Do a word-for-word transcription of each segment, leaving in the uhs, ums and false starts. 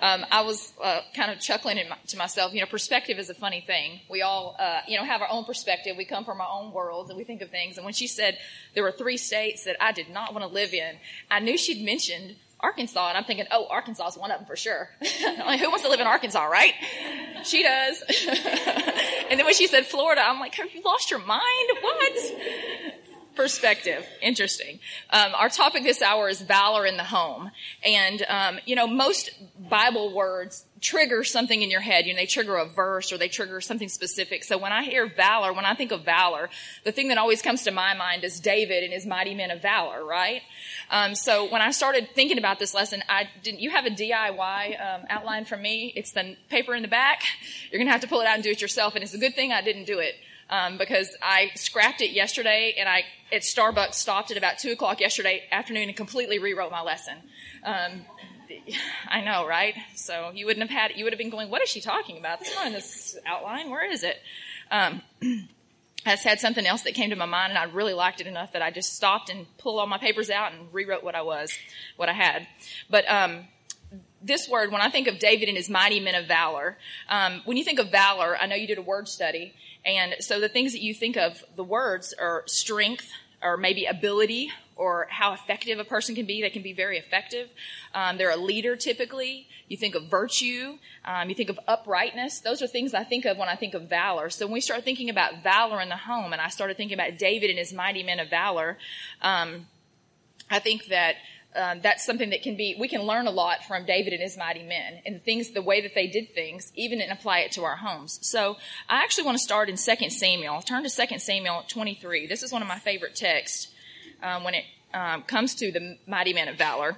Um, I was uh, kind of chuckling in my, to myself. You know, perspective is a funny thing. We all, uh, you know, have our own perspective. We come from our own worlds and we think of things. And when she said there were three states that I did not want to live in, I knew she'd mentioned Arkansas, and I'm thinking, oh, Arkansas is one of them for sure. Like, who wants to live in Arkansas, right? She does. And then when she said Florida, I'm like, have you lost your mind? What? Perspective. Interesting. Um, our topic this hour is valor in the home. And, um, you know, most Bible words trigger something in your head. You know, they trigger a verse or they trigger something specific. So when I hear valor, when I think of valor, the thing that always comes to my mind is David and his mighty men of valor, right? Um, so when I started thinking about this lesson, I didn't, you have a D I Y um, outline from me. It's the paper in the back. You're going to have to pull it out and do it yourself. And it's a good thing I didn't do it. Um, because I scrapped it yesterday, and I at Starbucks stopped at about two o'clock yesterday afternoon and completely rewrote my lesson. Um, I know, right? So you wouldn't have had, you would have been going, what is she talking about? That's not in this outline. Where is it? Um, I just had something else that came to my mind, and I really liked it enough that I just stopped and pulled all my papers out and rewrote what I was, what I had. But um, this word, when I think of David and his mighty men of valor, um, when you think of valor, I know you did a word study. And so the things that you think of, the words are strength or maybe ability or how effective a person can be. They can be very effective. Um, they're a leader typically. You think of virtue. Um, you think of uprightness. Those are things I think of when I think of valor. So when we start thinking about valor in the home, and I started thinking about David and his mighty men of valor, um, I think that Um, that's something that can be, we can learn a lot from David and his mighty men and things, the way that they did things, even and apply it to our homes. So I actually want to start in Second Samuel. Turn to Second Samuel twenty-three. This is one of my favorite texts um, when it um, comes to the mighty men of valor.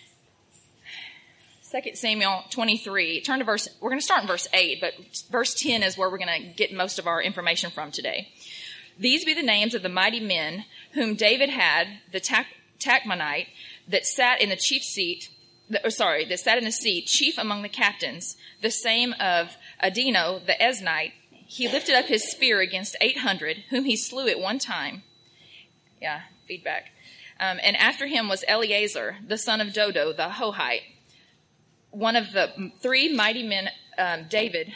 Second Samuel twenty-three. Turn to verse, we're going to start in verse eight, but verse ten is where we're going to get most of our information from today. These be the names of the mighty men whom David had, the Tak- Tachmonite, that sat in the chief seat, or sorry, that sat in the seat, chief among the captains, the same of Adino, the Eznite. He lifted up his spear against eight hundred, whom he slew at one time. Yeah, feedback. Um, and after him was Eleazar, the son of Dodo, the Hohite, one of the three mighty men, um, David.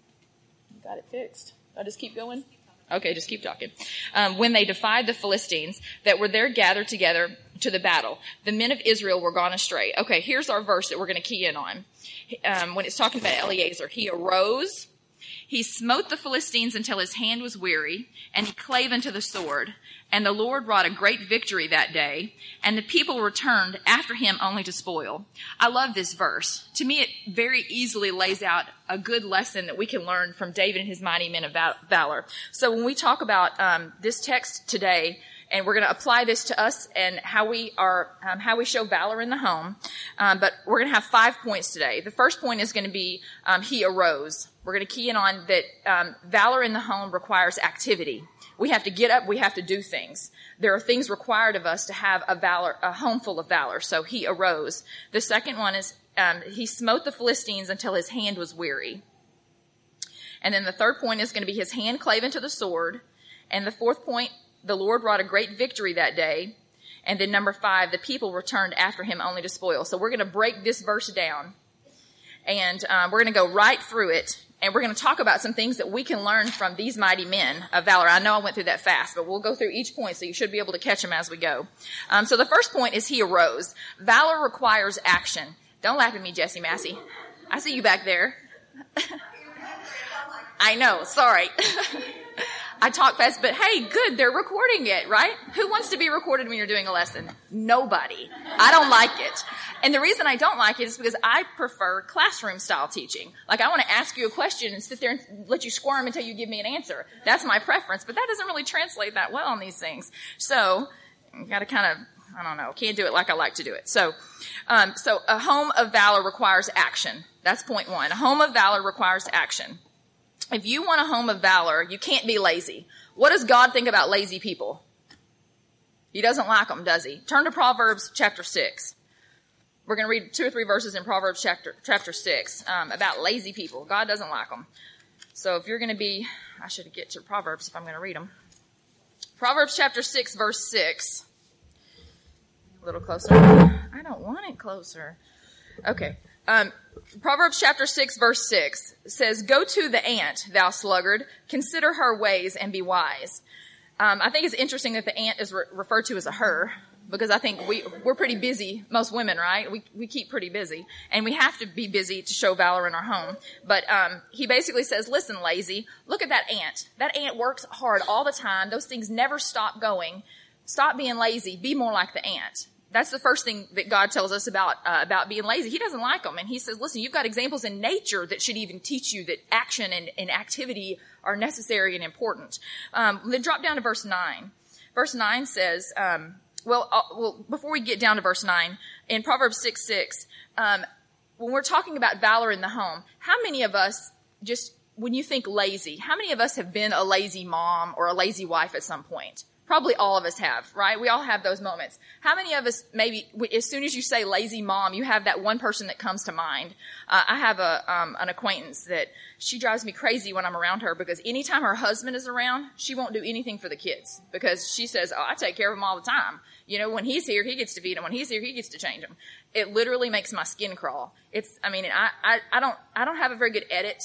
Got it fixed. I'll just keep going. Okay, just keep talking. Um, when they defied the Philistines that were there gathered together to the battle, the men of Israel were gone astray. Okay, here's our verse that we're going to key in on. Um, when it's talking about Eleazar, he arose, he smote the Philistines until his hand was weary, and he clave unto the sword. And the Lord wrought a great victory that day, and the people returned after him only to spoil. I love this verse. To me, it very easily lays out a good lesson that we can learn from David and his mighty men of valor. So when we talk about um, this text today, and we're going to apply this to us and how we are, um, how we show valor in the home. Um, but we're going to have five points today. The first point is going to be um, he arose. We're going to key in on that um, valor in the home requires activity. We have to get up. We have to do things. There are things required of us to have a valor, a home full of valor. So he arose. The second one is um, he smote the Philistines until his hand was weary. And then the third point is going to be his hand clave into the sword. And the fourth point, the Lord wrought a great victory that day. And then number five, the people returned after him only to spoil. So we're going to break this verse down. And um, we're going to go right through it. And we're going to talk about some things that we can learn from these mighty men of valor. I know I went through that fast, but we'll go through each point so you should be able to catch them as we go. Um, so the first point is he arose. Valor requires action. Don't laugh at me, Jesse Massey. I see you back there. I know, sorry. I talk fast, but hey, good, they're recording it, right? Who wants to be recorded when you're doing a lesson? Nobody. I don't like it. And the reason I don't like it is because I prefer classroom-style teaching. Like, I want to ask you a question and sit there and let you squirm until you give me an answer. That's my preference, but that doesn't really translate that well on these things. So, you got to kind of, I don't know, can't do it like I like to do it. So, um, so a home of valor requires action. That's point one. A home of valor requires action. If you want a home of valor, you can't be lazy. What does God think about lazy people? He doesn't like them, does he? Turn to Proverbs chapter six. We're going to read two or three verses in Proverbs chapter chapter six um, about lazy people. God doesn't like them. So if you're going to be, I should get to Proverbs if I'm going to read them. Proverbs chapter six, verse six. A little closer. I don't want it closer. Okay. Um, Proverbs chapter six, verse six says, "Go to the ant, thou sluggard, consider her ways and be wise." Um, I think it's interesting that the ant is re- referred to as a her, because I think we, we're pretty busy, most women, right? We, we keep pretty busy, and we have to be busy to show valor in our home. But, um, he basically says, listen, lazy, look at that ant. That ant works hard all the time. Those things never stop going. Stop being lazy. Be more like the ant. That's the first thing that God tells us about, uh, about being lazy. He doesn't like them. And he says, listen, you've got examples in nature that should even teach you that action and, and activity are necessary and important. Um, then drop down to verse nine. Verse nine says, um, Well, uh, well, before we get down to verse nine, in Proverbs six six, um, when we're talking about valor in the home, how many of us just, when you think lazy, how many of us have been a lazy mom or a lazy wife at some point? Probably all of us have, right? We all have those moments. How many of us, maybe, as soon as you say lazy mom, you have that one person that comes to mind? Uh, I have a um, an acquaintance that she drives me crazy when I'm around her, because anytime her husband is around, she won't do anything for the kids, because she says, oh, I take care of them all the time. You know, when he's here, he gets to feed them. When he's here, he gets to change them. It literally makes my skin crawl. It's, I mean, I, I, I don't, I don't have a very good edit,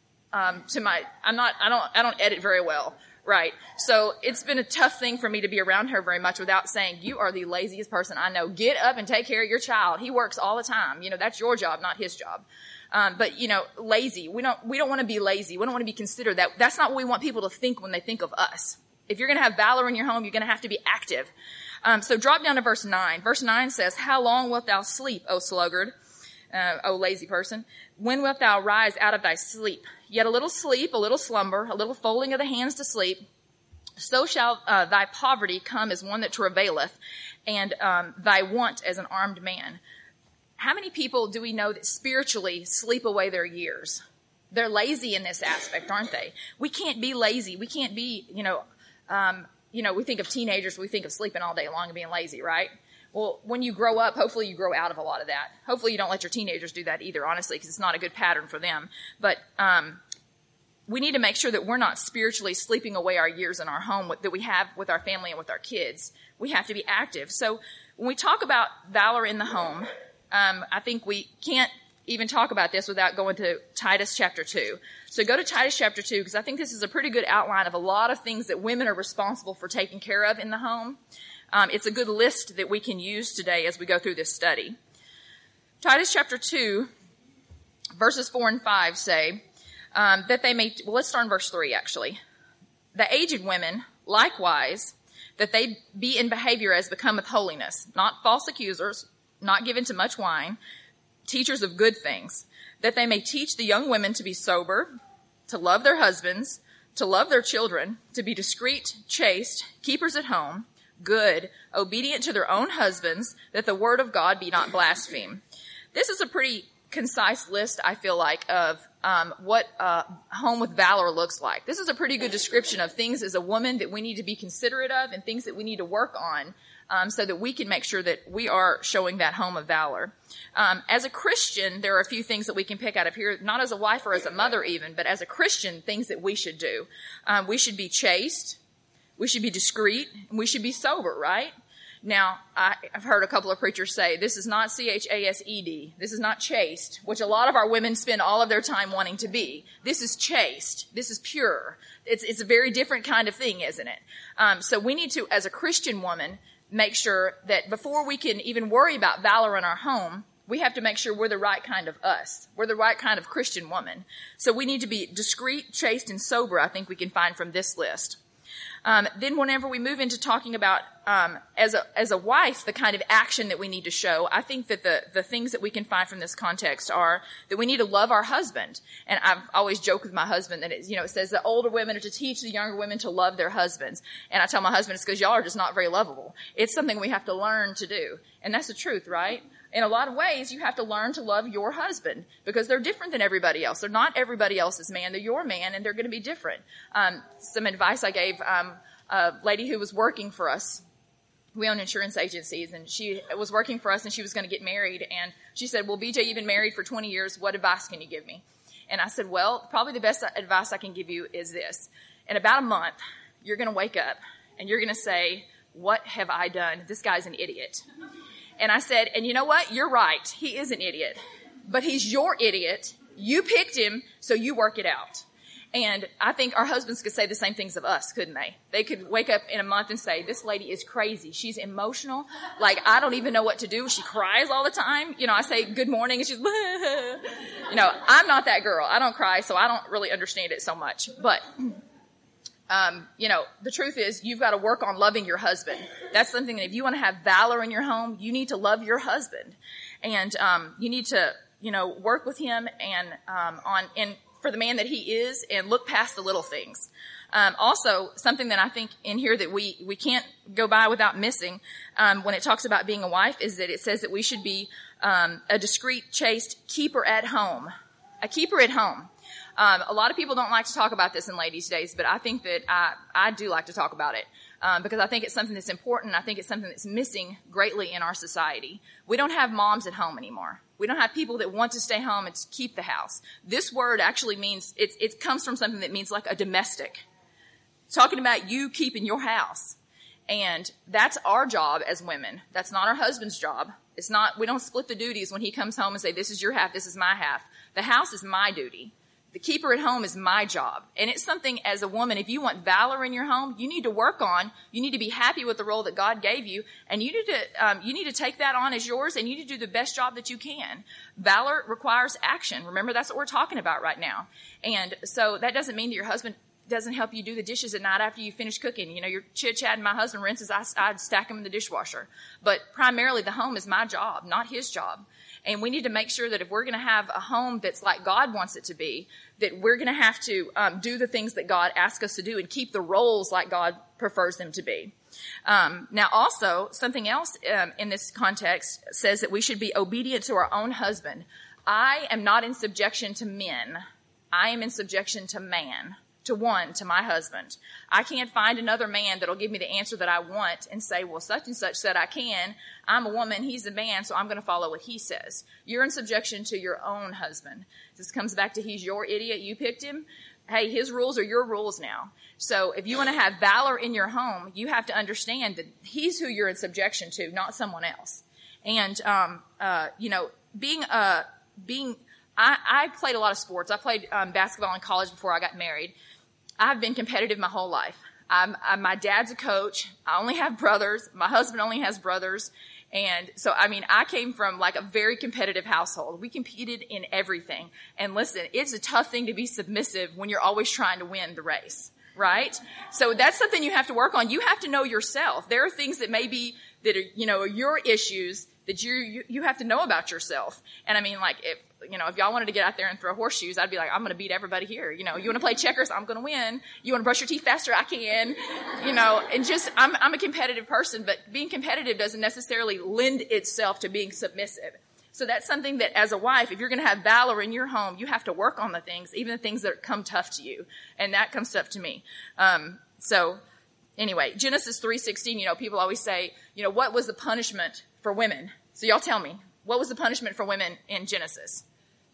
um, to my, I'm not, I don't, I don't edit very well. Right. So it's been a tough thing for me to be around her very much without saying, you are the laziest person I know. Get up and take care of your child. He works all the time. You know, that's your job, not his job. Um, but, you know, lazy. We don't, we don't want to be lazy. We don't want to be considered that. That's not what we want people to think when they think of us. If you're going to have valor in your home, you're going to have to be active. Um, so drop down to verse nine. Verse nine says, how long wilt thou sleep, O sluggard, uh, O lazy person? When wilt thou rise out of thy sleep? Yet a little sleep, a little slumber, a little folding of the hands to sleep, so shall uh, thy poverty come as one that travaileth, and um, thy want as an armed man. How many people do we know that spiritually sleep away their years? They're lazy in this aspect, aren't they? We can't be lazy. We can't be, you know, um, you know, we think of teenagers, we think of sleeping all day long and being lazy, right? Well, when you grow up, hopefully you grow out of a lot of that. Hopefully you don't let your teenagers do that either, honestly, because it's not a good pattern for them. But um, we need to make sure that we're not spiritually sleeping away our years in our home that we have with our family and with our kids. We have to be active. So when we talk about valor in the home, um, I think we can't even talk about this without going to Titus chapter two. So go to Titus chapter two, because I think this is a pretty good outline of a lot of things that women are responsible for taking care of in the home. Um, it's a good list that we can use today as we go through this study. Titus chapter two, verses four and five say, um, that they may, well, let's start in verse three, actually. The aged women, likewise, that they be in behavior as becometh holiness, not false accusers, not given to much wine, teachers of good things, that they may teach the young women to be sober, to love their husbands, to love their children, to be discreet, chaste, keepers at home, good, obedient to their own husbands, that the word of God be not blasphemed. This is a pretty concise list, I feel like, of um, what uh, home with valor looks like. This is a pretty good description of things as a woman that we need to be considerate of and things that we need to work on um, so that we can make sure that we are showing that home of valor. Um, as a Christian, there are a few things that we can pick out of here, not as a wife or as a mother even, but as a Christian, things that we should do. Um, we should be chaste. We should be discreet, and we should be sober, right? Now, I, I've heard a couple of preachers say, this is not C H A S E D. This is not chaste, which a lot of our women spend all of their time wanting to be. This is chaste. This is pure. It's, it's a very different kind of thing, isn't it? Um, so we need to, as a Christian woman, make sure that before we can even worry about valor in our home, we have to make sure we're the right kind of us. We're the right kind of Christian woman. So we need to be discreet, chaste, and sober, I think we can find from this list. Um, then whenever we move into talking about, um, as a, as a wife, the kind of action that we need to show, I think that the, the things that we can find from this context are that we need to love our husband. And I've always joked with my husband that it's, you know, it says that older women are to teach the younger women to love their husbands. And I tell my husband it's because y'all are just not very lovable. It's something we have to learn to do. And that's the truth, right? In a lot of ways, you have to learn to love your husband because they're different than everybody else. They're not everybody else's man. They're your man, and they're going to be different. Um, some advice I gave um, a lady who was working for us. We own insurance agencies, and she was working for us, and she was going to get married. And she said, well, B J, you've been married for twenty years. What advice can you give me? And I said, well, probably the best advice I can give you is this. In about a month, you're going to wake up, and you're going to say, what have I done? This guy's an idiot. And I said, and you know what? You're right. He is an idiot. but he's your idiot. You picked him, so you work it out. And I think our husbands could say the same things of us, couldn't they? They could wake up in a month and say, this lady is crazy. She's emotional. Like, I don't even know what to do. She cries all the time. You know, I say good morning and she's, you know, I'm not that girl. I don't cry, so I don't really understand it so much. But, um, you know, the truth is you've got to work on loving your husband. That's something that if you want to have valor in your home, you need to love your husband. And, um, you need to, you know, work with him and, um, on, and, for the man that he is, and look past the little things. Um, also, something that I think in here that we, we can't go by without missing, um, when it talks about being a wife, is that it says that we should be, um, a discreet, chaste keeper at home. A keeper at home. Um, a lot of people don't like to talk about this in ladies' days, but I think that I, I do like to talk about it. Um, because I think it's something that's important. I think it's something that's missing greatly in our society. We don't have moms at home anymore. We don't have people that want to stay home and keep the house. This word actually means, it, it comes from something that means like a domestic. Talking about you keeping your house. And that's our job as women. That's not our husband's job. It's not, we don't split the duties when he comes home and say, this is your half, this is my half. The house is my duty. The keeper at home is my job. And it's something as a woman, if you want valor in your home, you need to work on, you need to be happy with the role that God gave you, and you need to, um, you need to take that on as yours, and you need to do the best job that you can. Valor requires action. Remember, that's what we're talking about right now. And so that doesn't mean that your husband doesn't help you do the dishes at night after you finish cooking. You know, you're chit-chatting, my husband rinses, I, I'd stack them in the dishwasher. But primarily the home is my job, not his job. And we need to make sure that if we're going to have a home that's like God wants it to be, that we're going to have to um, do the things that God asks us to do and keep the roles like God prefers them to be. Um, now, also, something else um, in this context says that we should be obedient to our own husband. I am not in subjection to men. I am in subjection to man. To one, to my husband. I can't find another man that'll give me the answer that I want and say, well, such and such said I can. I'm a woman, he's a man, so I'm going to follow what he says. You're in subjection to your own husband. This comes back to he's your idiot, you picked him. Hey, his rules are your rules now. So if you want to have valor in your home, you have to understand that he's who you're in subjection to, not someone else. And, um, uh, you know, being, uh, being, I, I played a lot of sports. I played um, basketball in college before I got married. I've been competitive my whole life. I'm, I'm, my dad's a coach. I only have brothers. My husband only has brothers. And so, I mean, I came from like a very competitive household. We competed in everything. And listen, it's a tough thing to be submissive when you're always trying to win the race, right? So that's something you have to work on. You have to know yourself. There are things that may be, that are, you know, your issues that you, you, you have to know about yourself. And I mean, like, if, you know, if y'all wanted to get out there and throw horseshoes, I'd be like, I'm going to beat everybody here. You know, you want to play checkers? I'm going to win. You want to brush your teeth faster? I can. You know, and just, I'm, I'm a competitive person, but being competitive doesn't necessarily lend itself to being submissive. So that's something that as a wife, if you're going to have valor in your home, you have to work on the things, even the things that come tough to you. And that comes tough to me. Um, so anyway, Genesis three sixteen, you know, people always say, you know, what was the punishment for women? So y'all tell me, what was the punishment for women in Genesis?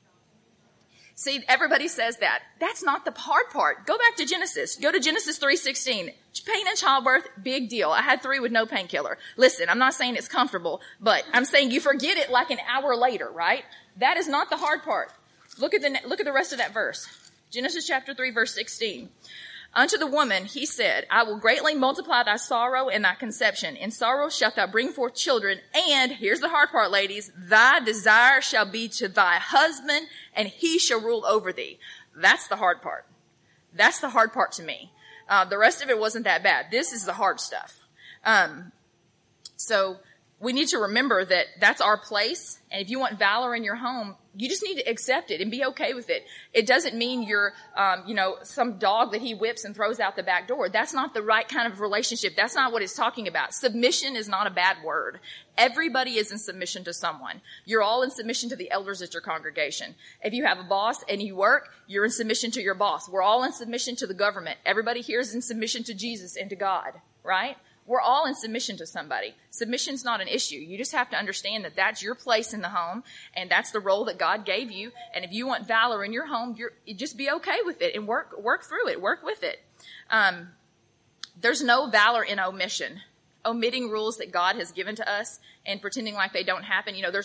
See, everybody says that. That's not the hard part. Go back to Genesis. Go to Genesis three sixteen. Pain and childbirth, big deal. I had three with no painkiller. Listen, I'm not saying it's comfortable, but I'm saying you forget it like an hour later, right? That is not the hard part. Look at the, look at the rest of that verse. Genesis chapter three, verse sixteen. Unto the woman he said, I will greatly multiply thy sorrow and thy conception. In sorrow shalt thou bring forth children. And, here's the hard part, ladies, thy desire shall be to thy husband, and he shall rule over thee. That's the hard part. That's the hard part to me. Uh, the rest of it wasn't that bad. This is the hard stuff. Um, so we need to remember that that's our place. And if you want valor in your home, you just need to accept it and be okay with it. It doesn't mean you're, um, you know, some dog that he whips and throws out the back door. That's not the right kind of relationship. That's not what it's talking about. Submission is not a bad word. Everybody is in submission to someone. You're all in submission to the elders at your congregation. If you have a boss and you work, you're in submission to your boss. We're all in submission to the government. Everybody here is in submission to Jesus and to God, right? We're all in submission to somebody. Submission's not an issue. You just have to understand that that's your place in the home, and that's the role that God gave you. And if you want valor in your home, you're, you just be okay with it and work work through it. Work with it. Um, there's no valor in omission. Omitting rules that God has given to us and pretending like they don't happen. You know, there's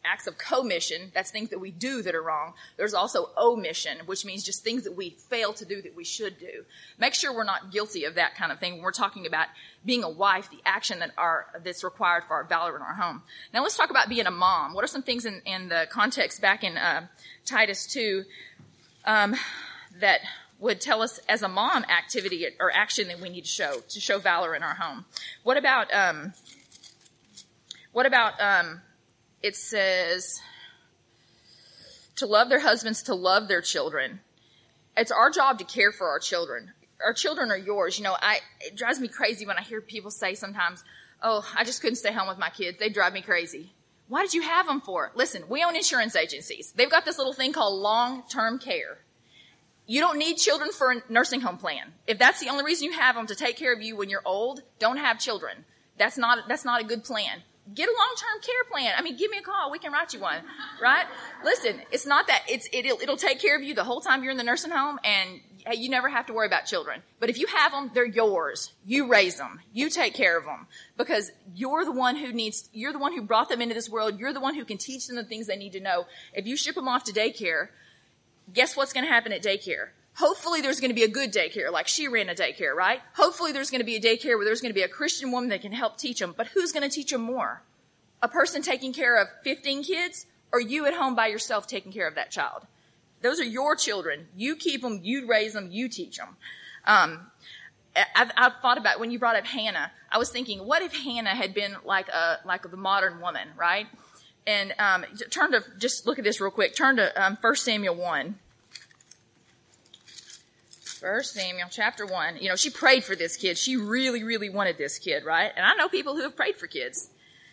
acts of commission. That's things that we do that are wrong. There's also omission, which means just things that we fail to do that we should do. Make sure we're not guilty of that kind of thing when we're talking about being a wife, the action that are that's required for our valor in our home. Now let's talk about being a mom. What are some things in, in the context back in uh, Titus two um, that would tell us as a mom activity or action that we need to show to show valor in our home? What about um, what about um, it says to love their husbands, to love their children. It's our job to care for our children. Our children are yours. You know, I it drives me crazy when I hear people say sometimes, "Oh, I just couldn't stay home with my kids. They drive me crazy." Why did you have them for? Listen, we own insurance agencies. They've got this little thing called long-term care. You don't need children for a nursing home plan. If that's the only reason you have them, to take care of you when you're old, don't have children. That's not, that's not a good plan. Get a long-term care plan. I mean, give me a call. We can write you one, right? Listen, it's not that. It's, it'll, it'll take care of you the whole time you're in the nursing home, and hey, you never have to worry about children. But if you have them, they're yours. You raise them. You take care of them, because you're the one who needs, you're the one who brought them into this world. You're the one who can teach them the things they need to know. If you ship them off to daycare, guess what's going to happen at daycare? Hopefully there's going to be a good daycare, like she ran a daycare, right? Hopefully there's going to be a daycare where there's going to be a Christian woman that can help teach them. But who's going to teach them more? A person taking care of fifteen kids, or you at home by yourself taking care of that child? Those are your children. You keep them, you raise them, you teach them. Um, I've, I've thought about, when you brought up Hannah, I was thinking, what if Hannah had been like a like the modern woman, right? And um, turn to, just look at this real quick. Turn to um, First Samuel one. First Samuel chapter one. You know, she prayed for this kid. She really, really wanted this kid, right? And I know people who have prayed for kids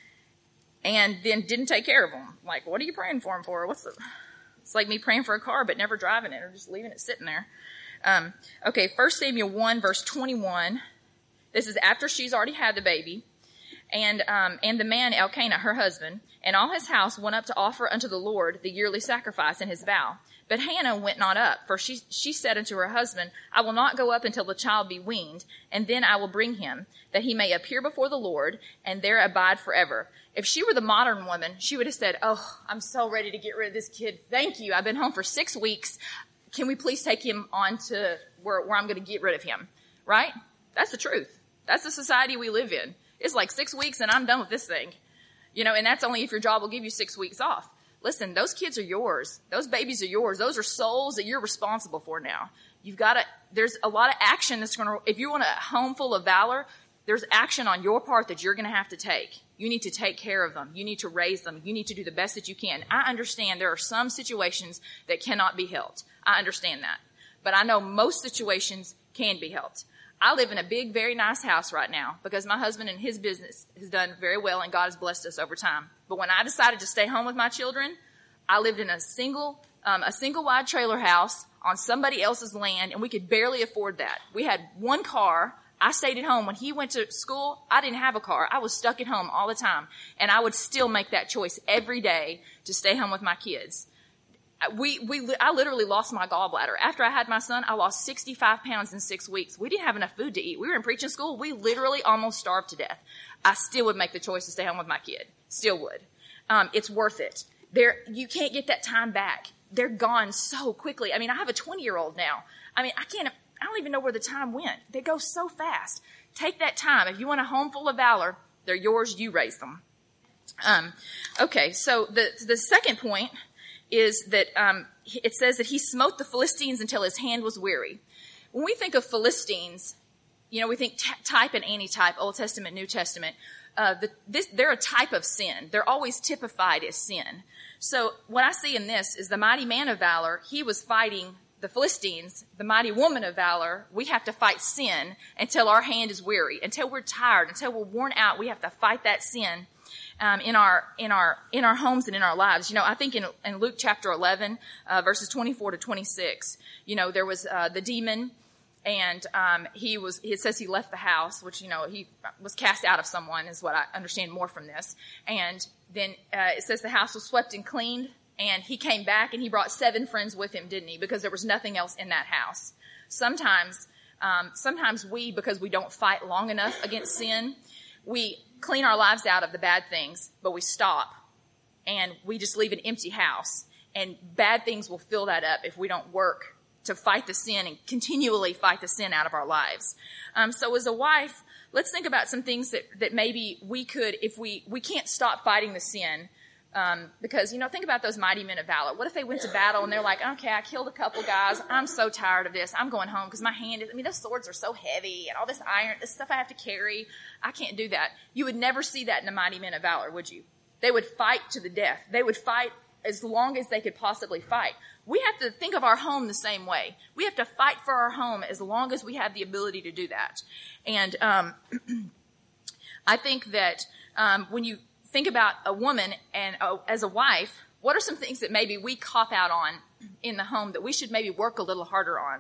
and then didn't take care of them. Like, what are you praying for them for? What's the... It's like me praying for a car but never driving it, or just leaving it sitting there. Um, okay, First Samuel one, verse twenty-one. This is after she's already had the baby. And um, and the man, Elkanah, her husband, and all his house went up to offer unto the Lord the yearly sacrifice and his vow. But Hannah went not up, for she she said unto her husband, I will not go up until the child be weaned, and then I will bring him, that he may appear before the Lord, and there abide forever. If she were the modern woman, she would have said, oh, I'm so ready to get rid of this kid. Thank you. I've been home for six weeks. Can we please take him on to where, where I'm going to get rid of him? Right? That's the truth. That's the society we live in. It's like six weeks and I'm done with this thing. You know, and that's only if your job will give you six weeks off. Listen, those kids are yours. Those babies are yours. Those are souls that you're responsible for now. You've got to, there's a lot of action that's going to, if you want a home full of valor, there's action on your part that you're going to have to take. You need to take care of them. You need to raise them. You need to do the best that you can. I understand there are some situations that cannot be helped. I understand that. But I know most situations can be helped. I live in a big, very nice house right now because my husband and his business has done very well and God has blessed us over time. But when I decided to stay home with my children, I lived in a single, um, a single wide trailer house on somebody else's land, and we could barely afford that. We had one car. I stayed at home. When he went to school, I didn't have a car. I was stuck at home all the time. And I would still make that choice every day to stay home with my kids. We, we, I literally lost my gallbladder. After I had my son, I lost sixty-five pounds in six weeks. We didn't have enough food to eat. We were in preaching school. We literally almost starved to death. I still would make the choice to stay home with my kid. Still would. Um, it's worth it. There, you can't get that time back. They're gone so quickly. I mean, I have a twenty-year-old now. I mean, I can't, I don't even know where the time went. They go so fast. Take that time. If you want a home full of valor, they're yours. You raise them. Um, okay. So the, the second point is that, um, it says that he smote the Philistines until his hand was weary. When we think of Philistines, you know, we think t- type and anti-type, Old Testament, New Testament. Uh, the, this, they're a type of sin. They're always typified as sin. So what I see in this is the mighty man of valor. He was fighting the Philistines. The mighty woman of valor. We have to fight sin until our hand is weary, until we're tired, until we're worn out. We have to fight that sin um, in our in our in our homes and in our lives. You know, I think in, in Luke chapter eleven, uh, verses twenty-four to twenty-six. You know, there was uh, the demon. And um, he was. It says he left the house, which, you know, he was cast out of someone, is what I understand more from this. And then uh, it says the house was swept and cleaned, and he came back and he brought seven friends with him, didn't he? Because there was nothing else in that house. Sometimes, um, sometimes we, because we don't fight long enough against sin, we clean our lives out of the bad things, but we stop. and we just leave an empty house. And bad things will fill that up if we don't work to fight the sin and continually fight the sin out of our lives. Um, so as a wife, let's think about some things that, that maybe we could, if we, we can't stop fighting the sin. Um, because, you know, think about those mighty men of valor. What if they went to battle and they're like, okay, I killed a couple guys. I'm so tired of this. I'm going home because my hand is, I mean, those swords are so heavy and all this iron, this stuff I have to carry. I can't do that. You would never see that in the mighty men of valor, would you? They would fight to the death. They would fight as long as they could possibly fight. We have to think of our home the same way. We have to fight for our home as long as we have the ability to do that. And um, I think that um, when you think about a woman and uh, as a wife, what are some things that maybe we cop out on in the home that we should maybe work a little harder on?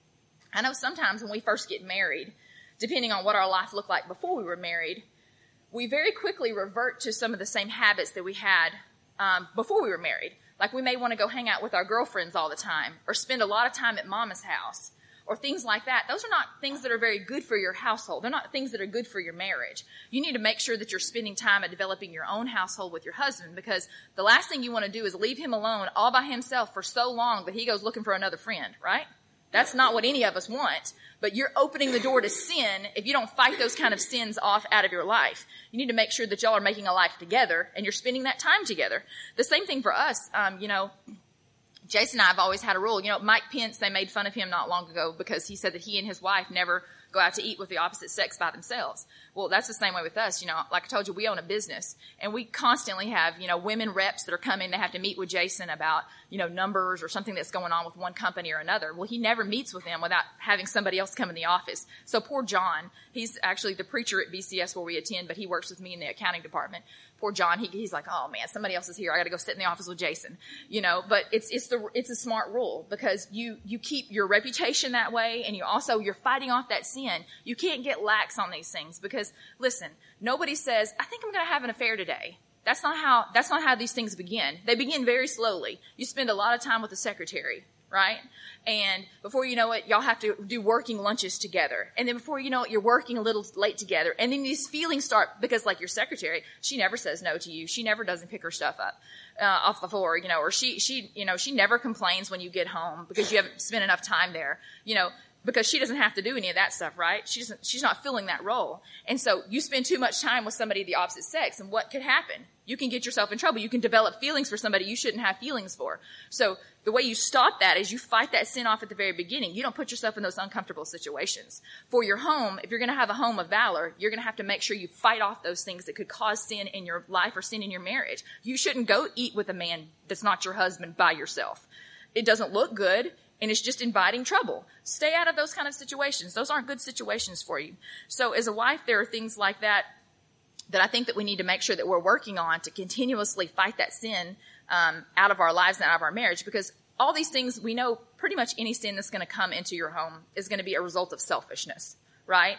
I know sometimes when we first get married, depending on what our life looked like before we were married, we very quickly revert to some of the same habits that we had um, before we were married. Like we may want to go hang out with our girlfriends all the time or spend a lot of time at mama's house or things like that. Those are not things that are very good for your household. They're not things that are good for your marriage. You need to make sure that you're spending time at developing your own household with your husband, because the last thing you want to do is leave him alone all by himself for so long that he goes looking for another friend, right? That's not what any of us want. But you're opening the door to sin if you don't fight those kind of sins off out of your life. You need to make sure that y'all are making a life together and you're spending that time together. The same thing for us. Um, you know, Jason and I have always had a rule. You know, Mike Pence, they made fun of him not long ago because he said that he and his wife never go out to eat with the opposite sex by themselves. Well, that's the same way with us. You know, like I told you, we own a business and we constantly have, you know, women reps that are coming. They have to meet with Jason about, you know, numbers or something that's going on with one company or another. Well, he never meets with them without having somebody else come in the office. So poor John, he's actually the preacher at B C S where we attend, but he works with me in the accounting department. Poor John, he, he's like, oh man, somebody else is here. I got to go sit in the office with Jason, you know, but it's, it's the, it's a smart rule because you, you keep your reputation that way. And you also, you're fighting off that sin. You can't get lax on these things because listen, nobody says, I think I'm going to have an affair today. That's not how, that's not how these things begin. They begin very slowly. You spend a lot of time with the secretary, right? And before you know it, y'all have to do working lunches together. And then before you know it, you're working a little late together. And then these feelings start, because like your secretary, she never says no to you. She never doesn't pick her stuff up, uh, off the floor, you know, or she, she, you know, she never complains when you get home because you haven't spent enough time there, you know, because she doesn't have to do any of that stuff, right? She doesn't, she's not filling that role. And so you spend too much time with somebody of the opposite sex, and what could happen? You can get yourself in trouble. You can develop feelings for somebody you shouldn't have feelings for. So the way you stop that is you fight that sin off at the very beginning. You don't put yourself in those uncomfortable situations. For your home, if you're going to have a home of valor, you're going to have to make sure you fight off those things that could cause sin in your life or sin in your marriage. You shouldn't go eat with a man that's not your husband by yourself. It doesn't look good. And it's just inviting trouble. Stay out of those kind of situations. Those aren't good situations for you. So as a wife, there are things like that that I think that we need to make sure that we're working on to continuously fight that sin um, out of our lives and out of our marriage. Because all these things, we know pretty much any sin that's going to come into your home is going to be a result of selfishness, right?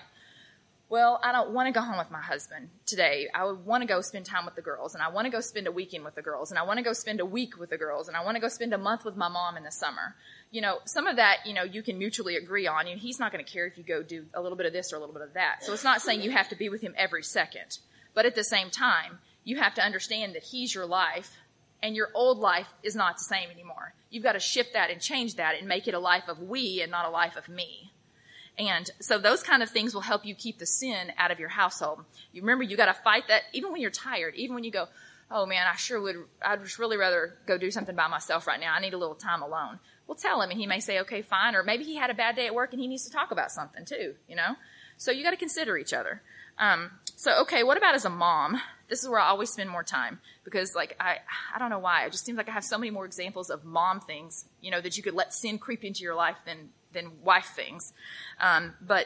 Well, I don't want to go home with my husband today. I would want to go spend time with the girls, and I want to go spend a weekend with the girls, and I want to go spend a week with the girls, and I want to go spend a month with my mom in the summer. You know, some of that, you know, you can mutually agree on. You know, he's not going to care if you go do a little bit of this or a little bit of that. So it's not saying you have to be with him every second. But at the same time, you have to understand that he's your life, and your old life is not the same anymore. You've got to shift that and change that and make it a life of we and not a life of me. And so those kind of things will help you keep the sin out of your household. You remember, you got to fight that even when you're tired, even when you go, oh man, I sure would, I'd just really rather go do something by myself right now. I need a little time alone. Well, tell him, and he may say, okay, fine. Or maybe he had a bad day at work and he needs to talk about something too, you know? So you got to consider each other. Um, so, okay, what about as a mom? This is where I always spend more time because, like, I, I don't know why. It just seems like I have so many more examples of mom things, you know, that you could let sin creep into your life than, than wife things. Um, but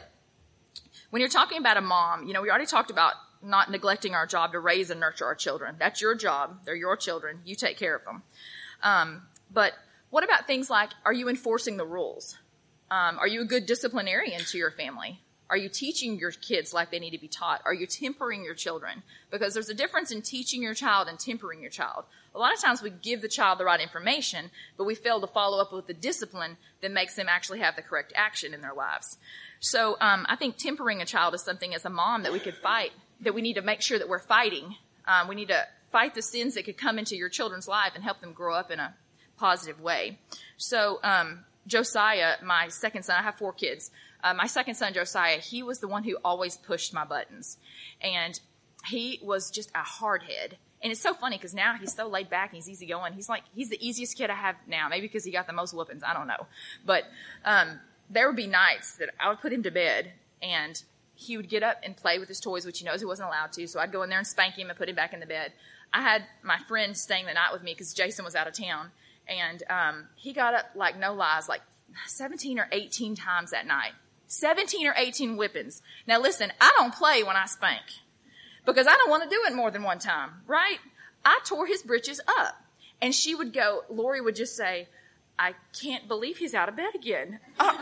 when you're talking about a mom, you know, we already talked about not neglecting our job to raise and nurture our children. That's your job. They're your children. You take care of them. Um, but what about things like, are you enforcing the rules? Um, are you a good disciplinarian to your family? Are you teaching your kids like they need to be taught? Are you tempering your children? Because there's a difference in teaching your child and tempering your child. A lot of times we give the child the right information, but we fail to follow up with the discipline that makes them actually have the correct action in their lives. So um, I think tempering a child is something as a mom that we could fight, that we need to make sure that we're fighting. Um, we need to fight the sins that could come into your children's life and help them grow up in a positive way. So um, Josiah, my second son, I have four kids. Uh, my second son, Josiah, he was the one who always pushed my buttons. And he was just a hard head. And it's so funny because now he's so laid back and he's easygoing. He's like, he's the easiest kid I have now. Maybe because he got the most whoopings. I don't know. But um, there would be nights that I would put him to bed and he would get up and play with his toys, which he knows he wasn't allowed to. So I'd go in there and spank him and put him back in the bed. I had my friend staying the night with me because Jason was out of town. And um, he got up, like no lies, like seventeen or eighteen times that night. seventeen or eighteen whippings. Now listen, I don't play when I spank because I don't want to do it more than one time, right? I tore his britches up. And she would go, Lori would just say, I can't believe he's out of bed again.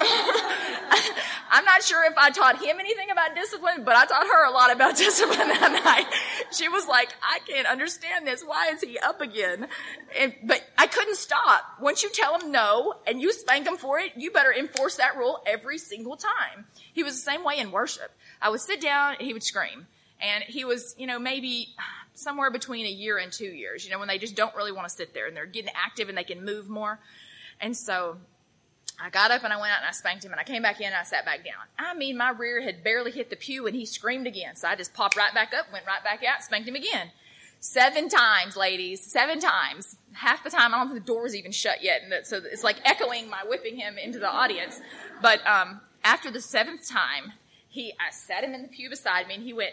I'm not sure if I taught him anything about discipline, but I taught her a lot about discipline that night. She was like, I can't understand this. Why is he up again? And, but I couldn't stop. Once you tell him no and you spank him for it, you better enforce that rule every single time. He was the same way in worship. I would sit down and he would scream. And he was, you know, maybe somewhere between a year and two years, you know, when they just don't really want to sit there and they're getting active and they can move more. And so I got up and I went out and I spanked him and I came back in and I sat back down. I mean, my rear had barely hit the pew and he screamed again. So I just popped right back up, went right back out, spanked him again. Seven times, ladies, seven times. Half the time, I don't think the door was even shut yet. And so it's like echoing my whipping him into the audience. But um, after the seventh time, he, I sat him in the pew beside me and he went,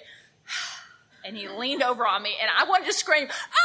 and he leaned over on me and I wanted to scream,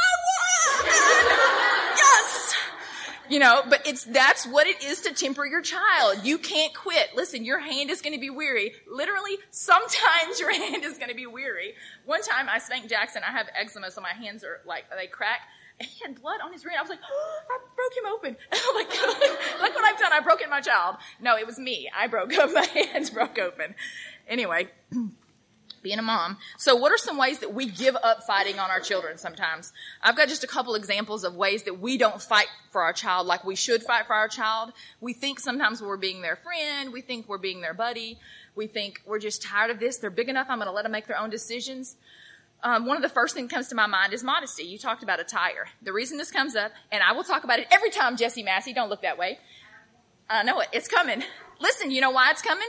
I won! Yes! You know, but it's, that's what it is to temper your child. You can't quit. Listen, your hand is going to be weary. Literally, sometimes your hand is going to be weary. One time I spanked Jackson. I have eczema, so my hands are like, they crack. And he had blood on his ring. I was like, oh, I broke him open. Oh my God. Look what I've done. I've broken my child. No, it was me. I broke up. My hands broke open. Anyway. Being a mom. So what are some ways that we give up fighting on our children sometimes? I've got just a couple examples of ways that we don't fight for our child like we should fight for our child. We think sometimes we're being their friend. We think we're being their buddy. We think we're just tired of this. They're big enough. I'm going to let them make their own decisions. Um, one of the first things that comes to my mind is modesty. You talked about attire. The reason this comes up, and I will talk about it every time, Jesse Massey, don't look that way. I know it. It's coming. Listen, you know why it's coming?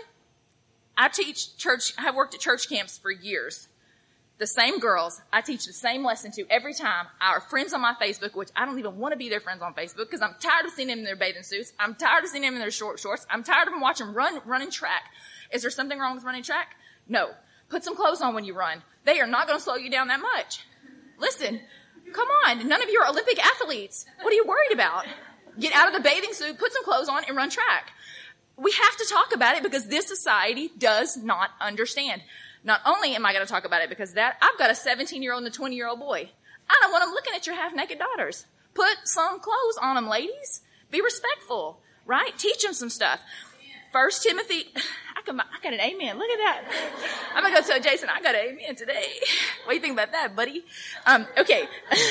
I teach church, I've worked at church camps for years. The same girls I teach the same lesson to every time. Our friends on my Facebook, which I don't even want to be their friends on Facebook because I'm tired of seeing them in their bathing suits. I'm tired of seeing them in their short shorts. I'm tired of them watching them run, running track. Is there something wrong with running track? No. Put some clothes on when you run. They are not going to slow you down that much. Listen, come on. None of you are Olympic athletes. What are you worried about? Get out of the bathing suit, put some clothes on, and run track. We have to talk about it because this society does not understand. Not only am I going to talk about it because of that, I've got a seventeen-year-old and a twenty-year-old boy. I don't want them looking at your half-naked daughters. Put some clothes on them, ladies. Be respectful, right? Teach them some stuff. First Timothy, I got, my, I got an amen. Look at that. I'm going to go tell Jason, I got an amen today. What do you think about that, buddy? Um, okay.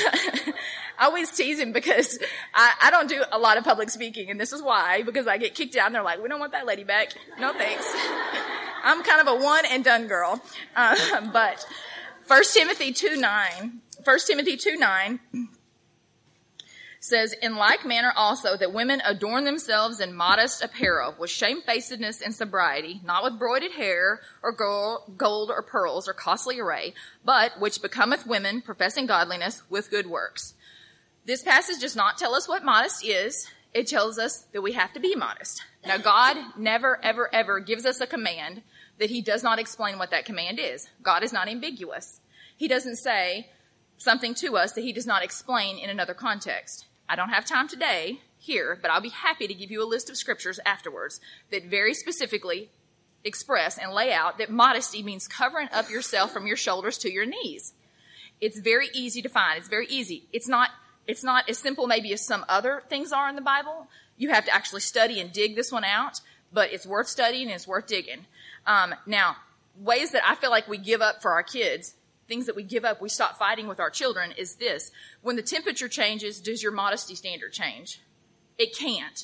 I always tease him because I, I don't do a lot of public speaking, and this is why, because I get kicked out, and they're like, we don't want that lady back. No thanks. I'm kind of a one-and-done girl. Uh, but First Timothy two nine, First Timothy two nine says, in like manner also that women adorn themselves in modest apparel, with shamefacedness and sobriety, not with broided hair or gold or pearls or costly array, but which becometh women professing godliness with good works. This passage does not tell us what modest is. It tells us that we have to be modest. Now, God never, ever, ever gives us a command that he does not explain what that command is. God is not ambiguous. He doesn't say something to us that he does not explain in another context. I don't have time today here, but I'll be happy to give you a list of scriptures afterwards that very specifically express and lay out that modesty means covering up yourself from your shoulders to your knees. It's very easy to find. It's very easy. It's not It's not as simple maybe as some other things are in the Bible. You have to actually study and dig this one out, but it's worth studying and it's worth digging. Um, now, ways that I feel like we give up for our kids, things that we give up, we stop fighting with our children, is this. When the temperature changes, does your modesty standard change? It can't,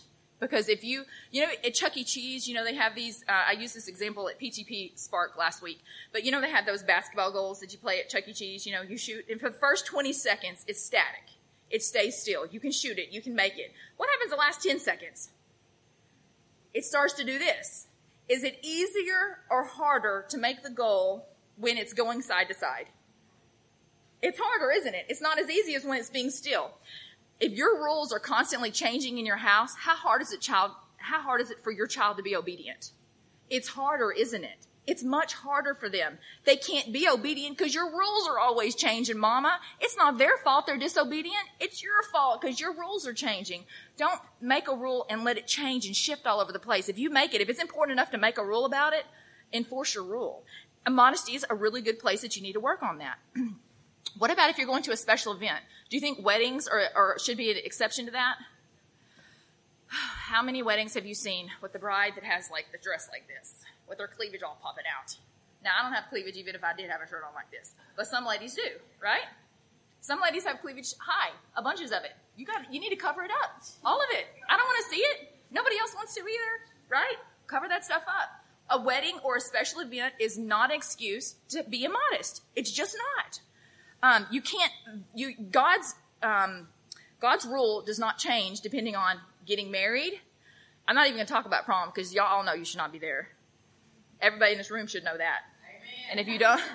Because if you, you know, at Chuck E. Cheese, you know, they have these, uh, I used this example at P T P Spark last week, but you know, they have those basketball goals that you play at Chuck E. Cheese, you know, you shoot, and for the first twenty seconds, it's static. It stays still. You can shoot it. You can make it. What happens the last ten seconds? It starts to do this. Is it easier or harder to make the goal when it's going side to side? It's harder, isn't it? It's not as easy as when it's being still. If your rules are constantly changing in your house, how hard is it, child? How hard is it for your child to be obedient? It's harder, isn't it? It's much harder for them. They can't be obedient because your rules are always changing, Mama. It's not their fault they're disobedient. It's your fault because your rules are changing. Don't make a rule and let it change and shift all over the place. If you make it, if it's important enough to make a rule about it, enforce your rule. And modesty is a really good place that you need to work on that. What about if you're going to a special event? Do you think weddings are, are should be an exception to that? How many weddings have you seen with the bride that has like the dress like this, with her cleavage all popping out? Now, I don't have cleavage even if I did have a shirt on like this, but some ladies do, right? Some ladies have cleavage high, a bunches of it. You got, you need to cover it up, all of it. I don't want to see it. Nobody else wants to either, right? Cover that stuff up. A wedding or a special event is not an excuse to be immodest. It's just not. Um, you can't, you, God's, um, God's rule does not change depending on getting married. I'm not even going to talk about prom because y'all all know you should not be there. Everybody in this room should know that. Amen. And if you don't,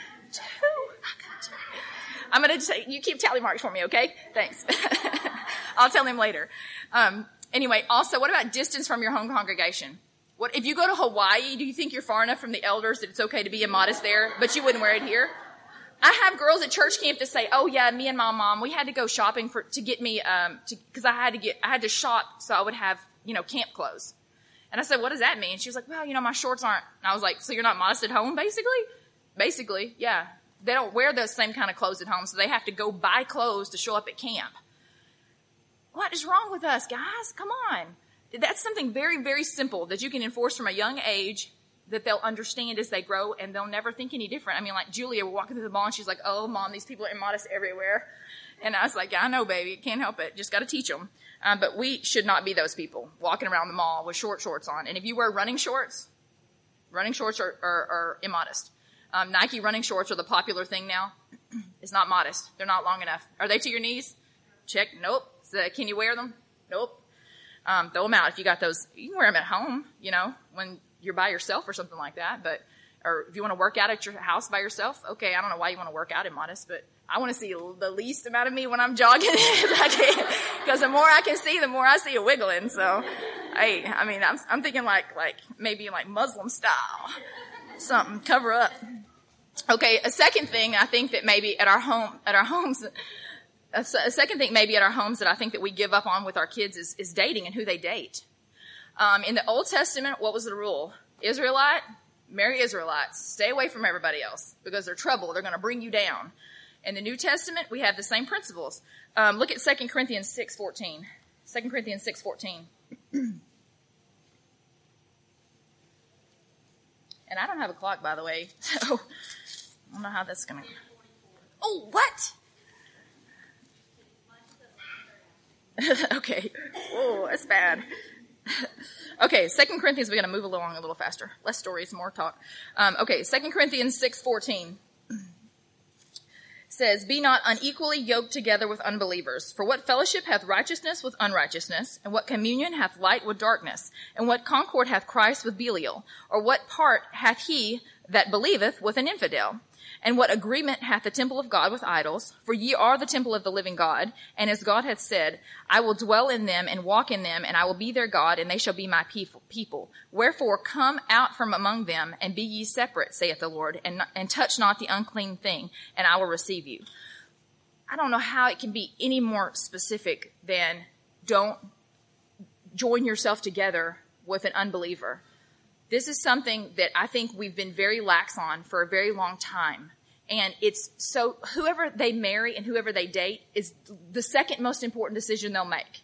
I'm going to say, you keep tally marks for me, okay? Thanks. I'll tell him later. Um, anyway, also, what about distance from your home congregation? What, if you go to Hawaii, do you think you're far enough from the elders that it's okay to be immodest there, but you wouldn't wear it here? I have girls at church camp that say, "Oh yeah, me and my mom, we had to go shopping for to get me um to because I had to get I had to shop so I would have you know camp clothes." And I said, "What does that mean?" She was like, "Well, you know, my shorts aren't." And I was like, "So you're not modest at home, basically?" Basically, yeah. They don't wear those same kind of clothes at home, so they have to go buy clothes to show up at camp. What is wrong with us, guys? Come on. That's something very, very simple that you can enforce from a young age, that they'll understand as they grow, and they'll never think any different. I mean, like Julia, we're walking through the mall, and she's like, "Oh, Mom, these people are immodest everywhere." And I was like, "Yeah, I know, baby. Can't help it. Just got to teach them." Um, but we should not be those people walking around the mall with short shorts on. And if you wear running shorts, running shorts are, are, are immodest. Um, Nike running shorts are the popular thing now. It's not modest. They're not long enough. Are they to your knees? Check. Nope. So, can you wear them? Nope. Um, throw them out if you got those. You can wear them at home, you know, when you're by yourself or something like that, but, or if you want to work out at your house by yourself, okay, I don't know why you want to work out immodest, but I want to see the least amount of me when I'm jogging, because the more I can see, the more I see it wiggling, so, hey, I mean, I'm, I'm thinking like, like, maybe like Muslim style, something, cover up. Okay, a second thing I think that maybe at our home, at our homes, a, a second thing maybe at our homes that I think that we give up on with our kids is, is dating and who they date. Um, in the Old Testament, what was the rule? Israelite, marry Israelites. Stay away from everybody else because they're trouble. They're going to bring you down. In the New Testament, we have the same principles. Um, look at Second Corinthians six fourteen. Second Corinthians six fourteen. And I don't have a clock, by the way, so I don't know how that's going to... Oh, what? Okay. Oh, that's bad. Okay, Second Corinthians, we're going to move along a little faster. Less stories, more talk. Um, okay, Second Corinthians six fourteen says, "Be not unequally yoked together with unbelievers. For what fellowship hath righteousness with unrighteousness? And what communion hath light with darkness? And what concord hath Christ with Belial? Or what part hath he that believeth with an infidel? And what agreement hath the temple of God with idols? For ye are the temple of the living God. And as God hath said, I will dwell in them and walk in them, and I will be their God, and they shall be my people. Wherefore come out from among them, and be ye separate, saith the Lord, and, and touch not the unclean thing, and I will receive you." I don't know how it can be any more specific than don't join yourself together with an unbeliever. This is something that I think we've been very lax on for a very long time. And it's so whoever they marry and whoever they date is the second most important decision they'll make.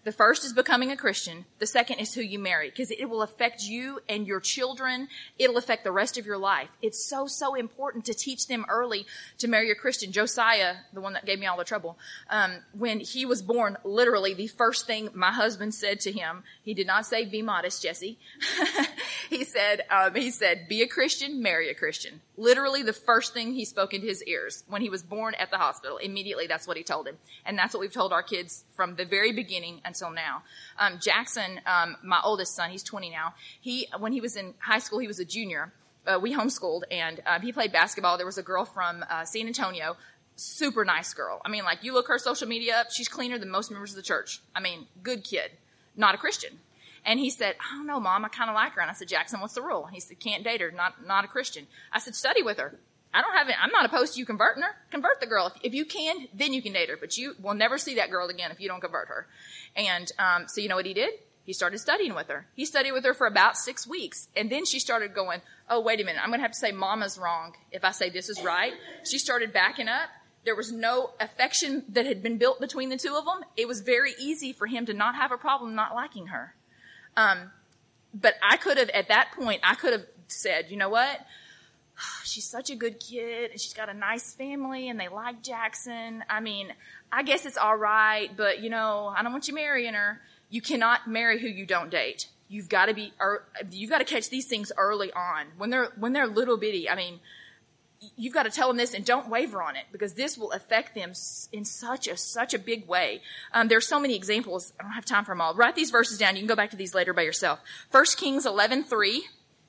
The first is becoming a Christian. The second is who you marry, because it will affect you and your children. It'll affect the rest of your life. It's so, so important to teach them early to marry a Christian. Josiah, the one that gave me all the trouble, um, when he was born, literally the first thing my husband said to him, he did not say, be modest, Jesse. he said, um, he said, be a Christian, marry a Christian. Literally the first thing he spoke into his ears when he was born at the hospital. Immediately, that's what he told him. And that's what we've told our kids from the very beginning until now. Um, Jackson, um, my oldest son, he's twenty now. He, when he was in high school, he was a junior. Uh, we homeschooled, and uh, he played basketball. There was a girl from uh, San Antonio, super nice girl. I mean, like, you look her social media up, she's cleaner than most members of the church. I mean, good kid, not a Christian. And he said, I don't know, Mom, I kind of like her. And I said, Jackson, what's the rule? He said, can't date her, not not a Christian. I said, study with her. I don't have it. I'm not opposed to you converting her. Convert the girl. If, if you can, then you can date her. But you will never see that girl again if you don't convert her. And um, so you know what he did? He started studying with her. He studied with her for about six weeks. And then she started going, oh, wait a minute. I'm going to have to say Mama's wrong if I say this is right. She started backing up. There was no affection that had been built between the two of them. It was very easy for him to not have a problem not liking her. Um, but I could have, at that point, I could have said, you know what? She's such a good kid, and she's got a nice family, and they like Jackson. I mean, I guess it's all right, but, you know, I don't want you marrying her. You cannot marry who you don't date. You've got to be, or you've got to catch these things early on. When they're, when they're little bitty, I mean, you've got to tell them this and don't waver on it, because this will affect them in such a, such a big way. Um, there's so many examples. I don't have time for them all. Write these verses down. You can go back to these later by yourself. First Kings eleven three.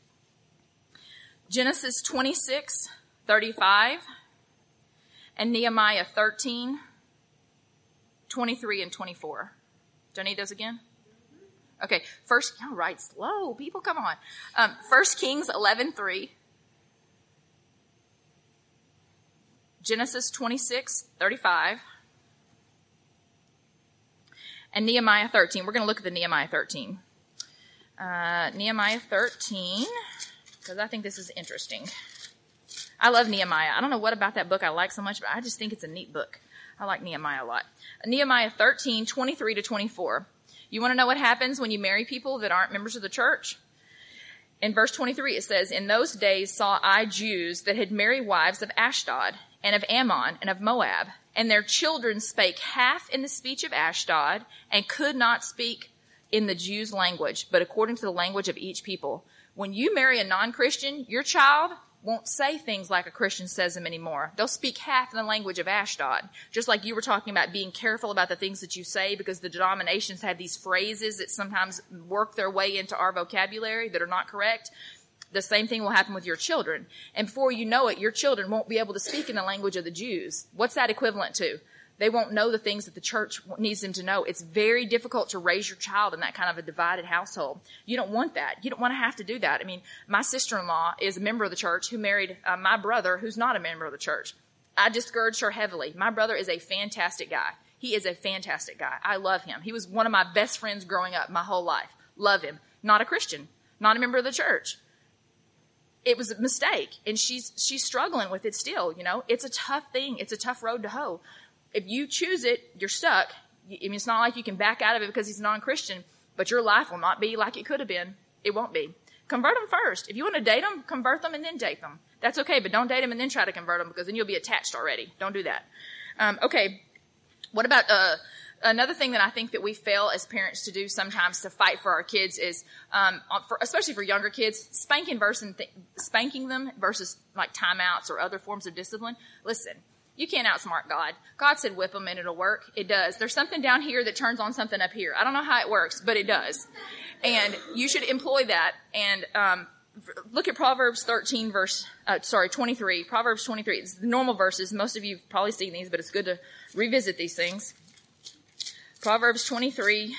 Genesis twenty-six thirty-five. And Nehemiah thirteen twenty-three and twenty-four. Do I need those again? Okay. First, all right, slow. People, come on. Um, First Kings eleven three. Genesis twenty-six thirty-five, and Nehemiah thirteen. We're going to look at the Nehemiah thirteen. Uh, Nehemiah thirteen, because I think this is interesting. I love Nehemiah. I don't know what about that book I like so much, but I just think it's a neat book. I like Nehemiah a lot. Nehemiah thirteen, twenty-three to twenty-four. You want to know what happens when you marry people that aren't members of the church? In verse twenty-three, it says, in those days saw I Jews that had married wives of Ashdod, and of Ammon, and of Moab, and their children spake half in the speech of Ashdod, and could not speak in the Jews' language, but according to the language of each people. When you marry a non-Christian, your child won't say things like a Christian says them anymore. They'll speak half in the language of Ashdod. Just like you were talking about being careful about the things that you say, because the denominations have these phrases that sometimes work their way into our vocabulary that are not correct. The same thing will happen with your children. And before you know it, your children won't be able to speak in the language of the Jews. What's that equivalent to? They won't know the things that the church needs them to know. It's very difficult to raise your child in that kind of a divided household. You don't want that. You don't want to have to do that. I mean, my sister-in-law is a member of the church who married uh, my brother, who's not a member of the church. I discouraged her heavily. My brother is a fantastic guy. He is a fantastic guy. I love him. He was one of my best friends growing up my whole life. Love him. Not a Christian. Not a member of the church. It was a mistake, and she's she's struggling with it still, you know. It's a tough thing. It's a tough road to hoe. If you choose it, you're stuck. I mean, it's not like you can back out of it because he's non-Christian, but your life will not be like it could have been. It won't be. Convert them first. If you want to date them, convert them and then date them. That's okay, but don't date them and then try to convert them, because then you'll be attached already. Don't do that. Um, okay, what about... Uh, Another thing that I think that we fail as parents to do sometimes to fight for our kids is, um, for, especially for younger kids, spanking versus th- spanking them versus like timeouts or other forms of discipline. Listen, you can't outsmart God. God said whip them and it'll work. It does. There's something down here that turns on something up here. I don't know how it works, but it does. And you should employ that. And um, look at Proverbs thirteen, verse, uh, sorry, twenty-three. Proverbs twenty-three. It's the normal verses. Most of you have probably seen these, but it's good to revisit these things. Proverbs twenty-three,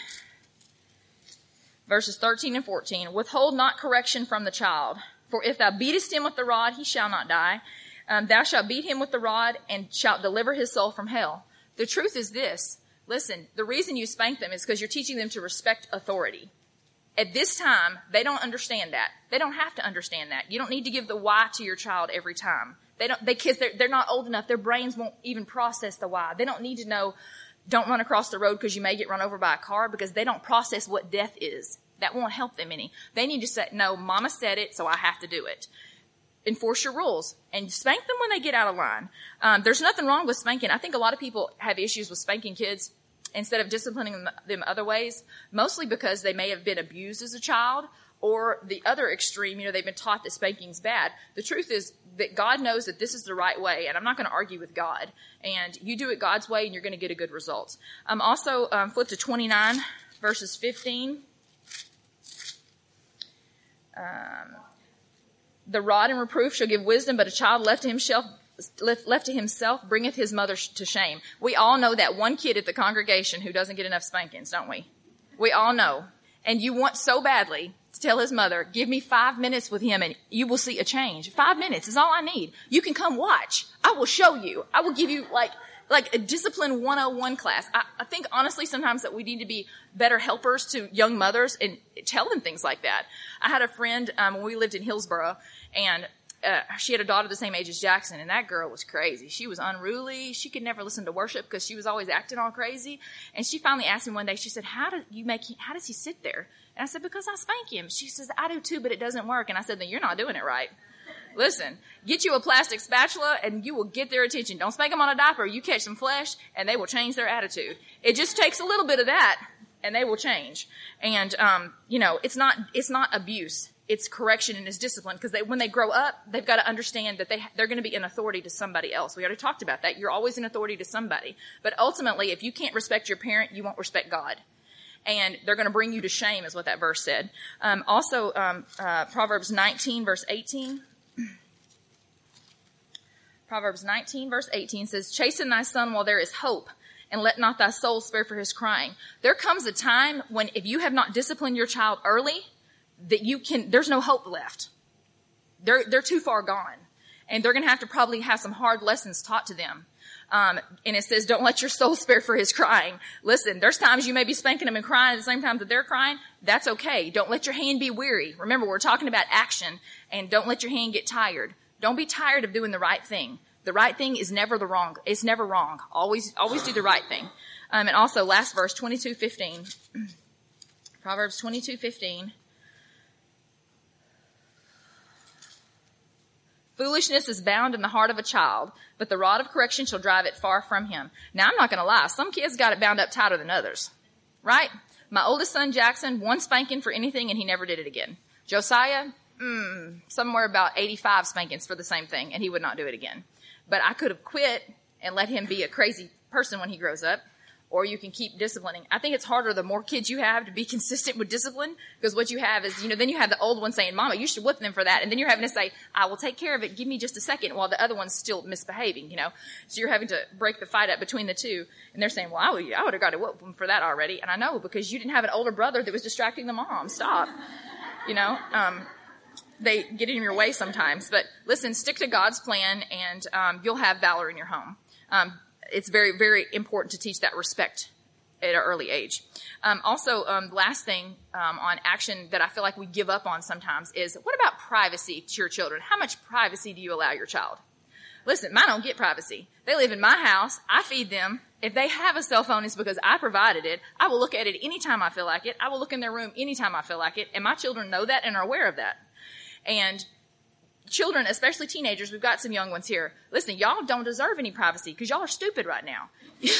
verses thirteen and fourteen. Withhold not correction from the child, for if thou beatest him with the rod, he shall not die. Um, thou shalt beat him with the rod, and shalt deliver his soul from hell. The truth is this. Listen, the reason you spank them is because you're teaching them to respect authority. At this time, they don't understand that. They don't have to understand that. You don't need to give the why to your child every time. They don't, they kids, they're, they're not old enough. Their brains won't even process the why. They don't need to know, Don't run across the road because you may get run over by a car, because they don't process what death is. That won't help them any. They need to say, no, mama said it, so I have to do it. Enforce your rules and spank them when they get out of line. Um, there's nothing wrong with spanking. I think a lot of people have issues with spanking kids instead of disciplining them, them other ways, mostly because they may have been abused as a child, or the other extreme, you know, they've been taught that spanking's bad. The truth is that God knows that this is the right way, and I'm not going to argue with God. And you do it God's way, and you're going to get a good result. Um, also, um, flip to twenty-nine, verses fifteen. Um, the rod and reproof shall give wisdom, but a child left to himself, left, left to himself bringeth his mother to shame. We all know that one kid at the congregation who doesn't get enough spankings, don't we? We all know. And you want so badly to tell his mother, give me five minutes with him and you will see a change. Five minutes is all I need. You can come watch. I will show you. I will give you like, like a discipline one oh one class. I, I think honestly sometimes that we need to be better helpers to young mothers and tell them things like that. I had a friend, um, when we lived in Hillsboro, and Uh, she had a daughter the same age as Jackson, and that girl was crazy. She was unruly. She could never listen to worship because she was always acting all crazy. And she finally asked me one day, she said, how do you make, how does he sit there? And I said, because I spank him. She says, I do too, but it doesn't work. And I said, then you're not doing it right. Listen, get you a plastic spatula and you will get their attention. Don't spank them on a diaper. You catch some flesh and they will change their attitude. It just takes a little bit of that and they will change. And, um, you know, it's not, it's not abuse. It's correction and it's discipline, because they, when they grow up, they've got to understand that they, they're going to be an authority to somebody else. We already talked about that. You're always an authority to somebody. But ultimately, if you can't respect your parent, you won't respect God. And they're going to bring you to shame, is what that verse said. Um, also, um, uh, Proverbs nineteen, verse eighteen. Proverbs nineteen, verse eighteen says, chasten thy son while there is hope, and let not thy soul spare for his crying. There comes a time when if you have not disciplined your child early, that you can, there's no hope left. They're, they're too far gone. And they're going to have to probably have some hard lessons taught to them. Um, and it says, don't let your soul spare for his crying. Listen, there's times you may be spanking them and crying at the same time that they're crying. That's okay. Don't let your hand be weary. Remember, we're talking about action, and don't let your hand get tired. Don't be tired of doing the right thing. The right thing is never the wrong. It's never wrong. Always, always do the right thing. Um, and also last verse, twenty-two fifteen. Proverbs twenty-two fifteen. Foolishness is bound in the heart of a child, but the rod of correction shall drive it far from him. Now, I'm not going to lie. Some kids got it bound up tighter than others, right? My oldest son, Jackson, one spanking for anything, and he never did it again. Josiah, mm, somewhere about eighty-five spankings for the same thing, and he would not do it again. But I could have quit and let him be a crazy person when he grows up, or you can keep disciplining. I think it's harder the more kids you have to be consistent with discipline, because what you have is, you know, then you have the old one saying, Mama, you should whip them for that. And then you're having to say, I will take care of it. Give me just a second, while the other one's still misbehaving, you know. So you're having to break the fight up between the two. And they're saying, well, I would, I would have got to whip them for that already. And I know, because you didn't have an older brother that was distracting the mom. Stop. You know, um, they get in your way sometimes. But listen, stick to God's plan, and um, you'll have valor in your home. Um, It's very, very important to teach that respect at an early age. Um, also, um, the last thing um, on action that I feel like we give up on sometimes is, what about privacy to your children? How much privacy do you allow your child? Listen, mine don't get privacy. They live in my house. I feed them. If they have a cell phone, it's because I provided it. I will look at it anytime I feel like it. I will look in their room anytime I feel like it. And my children know that and are aware of that. And children, especially teenagers, we've got some young ones here. Listen, y'all don't deserve any privacy because y'all are stupid right now.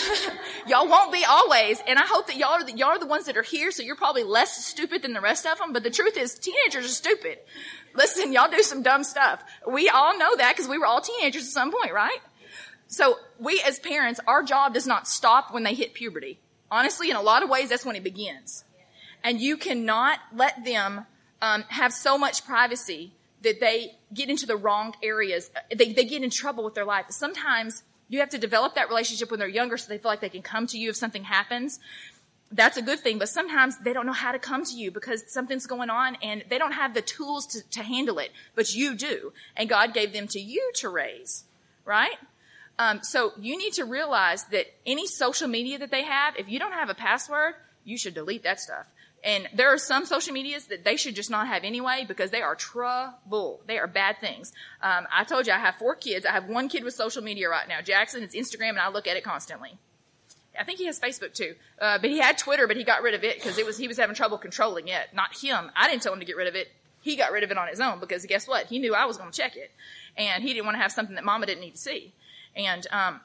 Y'all won't be always, and I hope that y'all are, the, y'all are the ones that are here, so you're probably less stupid than the rest of them, but the truth is teenagers are stupid. Listen, y'all do some dumb stuff. We all know that because we were all teenagers at some point, right? So we as parents, our job does not stop when they hit puberty. Honestly, in a lot of ways, that's when it begins. And you cannot let them um, have so much privacy that they get into the wrong areas. They, they get in trouble with their life. Sometimes you have to develop that relationship when they're younger so they feel like they can come to you if something happens. That's a good thing, but sometimes they don't know how to come to you because something's going on and they don't have the tools to, to handle it, but you do. And God gave them to you to raise, right? Um, so you need to realize that any social media that they have, if you don't have a password, you should delete that stuff. And there are some social medias that they should just not have anyway because they are trouble. They are bad things. Um, I told you I have four kids. I have one kid with social media right now. Jackson, it's Instagram, and I look at it constantly. I think he has Facebook too. Uh, but he had Twitter, but he got rid of it because it was, he was having trouble controlling it. Not him. I didn't tell him to get rid of it. He got rid of it on his own because guess what? He knew I was going to check it. And he didn't want to have something that Mama didn't need to see. And, um,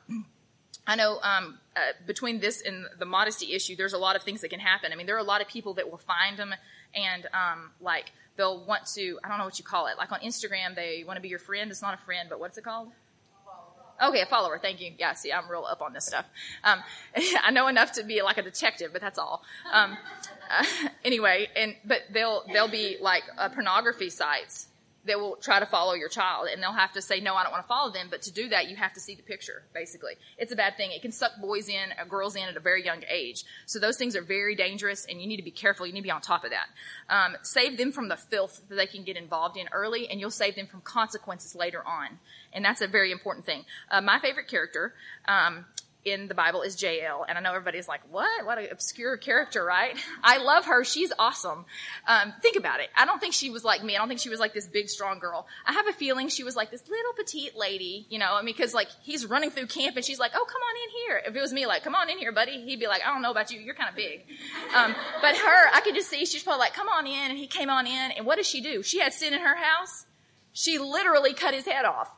I know, um, uh, between this and the modesty issue, there's a lot of things that can happen. I mean, there are a lot of people that will find them and, um, like, they'll want to, I don't know what you call it. Like on Instagram, they want to be your friend. It's not a friend, but what's it called? Okay, a follower. Thank you. Yeah, see, I'm real up on this stuff. Um, I know enough to be like a detective, but that's all. Um, uh, anyway, and but they'll they'll be like uh, pornography sites. They will try to follow your child, and they'll have to say, no, I don't want to follow them. But to do that, you have to see the picture, basically. It's a bad thing. It can suck boys in, or girls in at a very young age. So those things are very dangerous, and you need to be careful. You need to be on top of that. Um, save them from the filth that they can get involved in early, and you'll save them from consequences later on. And that's a very important thing. Uh, my favorite character um, in the Bible is Jael. And I know everybody's like, what? What an obscure character, right? I love her. She's awesome. Um, think about it. I don't think she was like me. I don't think she was like this big, strong girl. I have a feeling she was like this little petite lady, you know, I mean, because like he's running through camp and she's like, oh, come on in here. If it was me, like, come on in here, buddy, he'd be like, I don't know about you. You're kind of big. Um, but her, I could just see she's probably like, come on in. And he came on in. And what did she do? She had sin in her house. She literally cut his head off.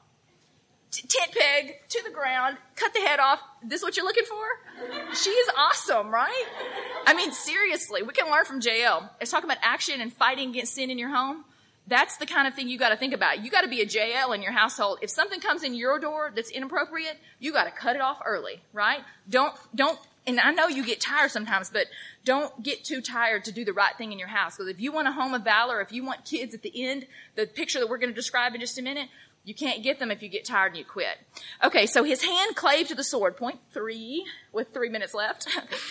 Tent peg to the ground, cut the head off. This what you're looking for? She is awesome, right? I mean, seriously, we can learn from Jael. It's talking about action and fighting against sin in your home. That's the kind of thing you got to think about. You got to be a Jael in your household. If something comes in your door that's inappropriate, you got to cut it off early, right? Don't, don't, and I know you get tired sometimes, but don't get too tired to do the right thing in your house. Because if you want a home of valor, if you want kids at the end, the picture that we're going to describe in just a minute, you can't get them if you get tired and you quit. Okay, so his hand clave to the sword. Point three, with three minutes left.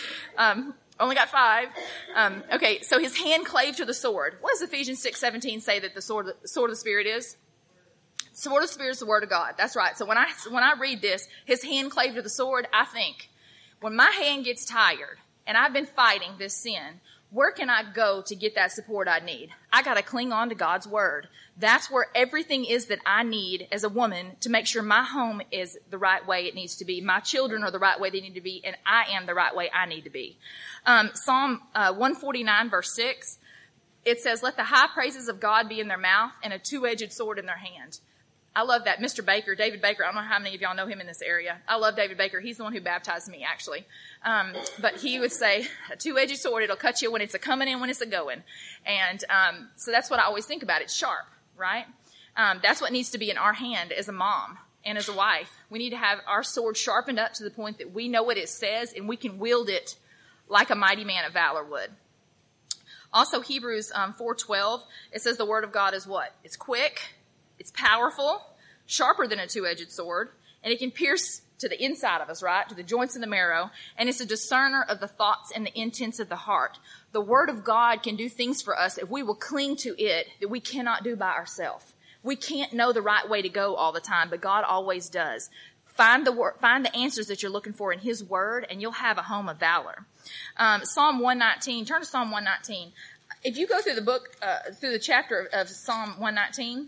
um, only got five. Um, okay, so his hand clave to the sword. What does Ephesians six seventeen say that the sword, the sword of the Spirit is? The sword of the Spirit is the Word of God. That's right. So when I, when I read this, his hand clave to the sword, I think, when my hand gets tired and I've been fighting this sin, where can I go to get that support I need? I got to cling on to God's Word. That's where everything is that I need as a woman to make sure my home is the right way it needs to be. My children are the right way they need to be, and I am the right way I need to be. Um, Psalm uh, one forty-nine, verse six, it says, let the high praises of God be in their mouth and a two-edged sword in their hand. I love that. Mister Baker, David Baker, I don't know how many of y'all know him in this area. I love David Baker. He's the one who baptized me, actually. Um, but he would say, a two-edged sword, it'll cut you when it's a coming and when it's a going. And um, so that's what I always think about. It's sharp, right? Um, that's what needs to be in our hand as a mom and as a wife. We need to have our sword sharpened up to the point that we know what it says and we can wield it like a mighty man of valor would. Also, Hebrews um, four twelve, it says the word of God is what? It's quick. It's powerful, sharper than a two-edged sword, and it can pierce to the inside of us, right, to the joints and the marrow, and it's a discerner of the thoughts and the intents of the heart. The Word of God can do things for us if we will cling to it that we cannot do by ourselves. We can't know the right way to go all the time, but God always does. Find the word, find the answers that you're looking for in His Word, and you'll have a home of valor. Um, Psalm one nineteen, turn to Psalm one nineteen. If you go through the book, uh, through the chapter of Psalm one nineteen,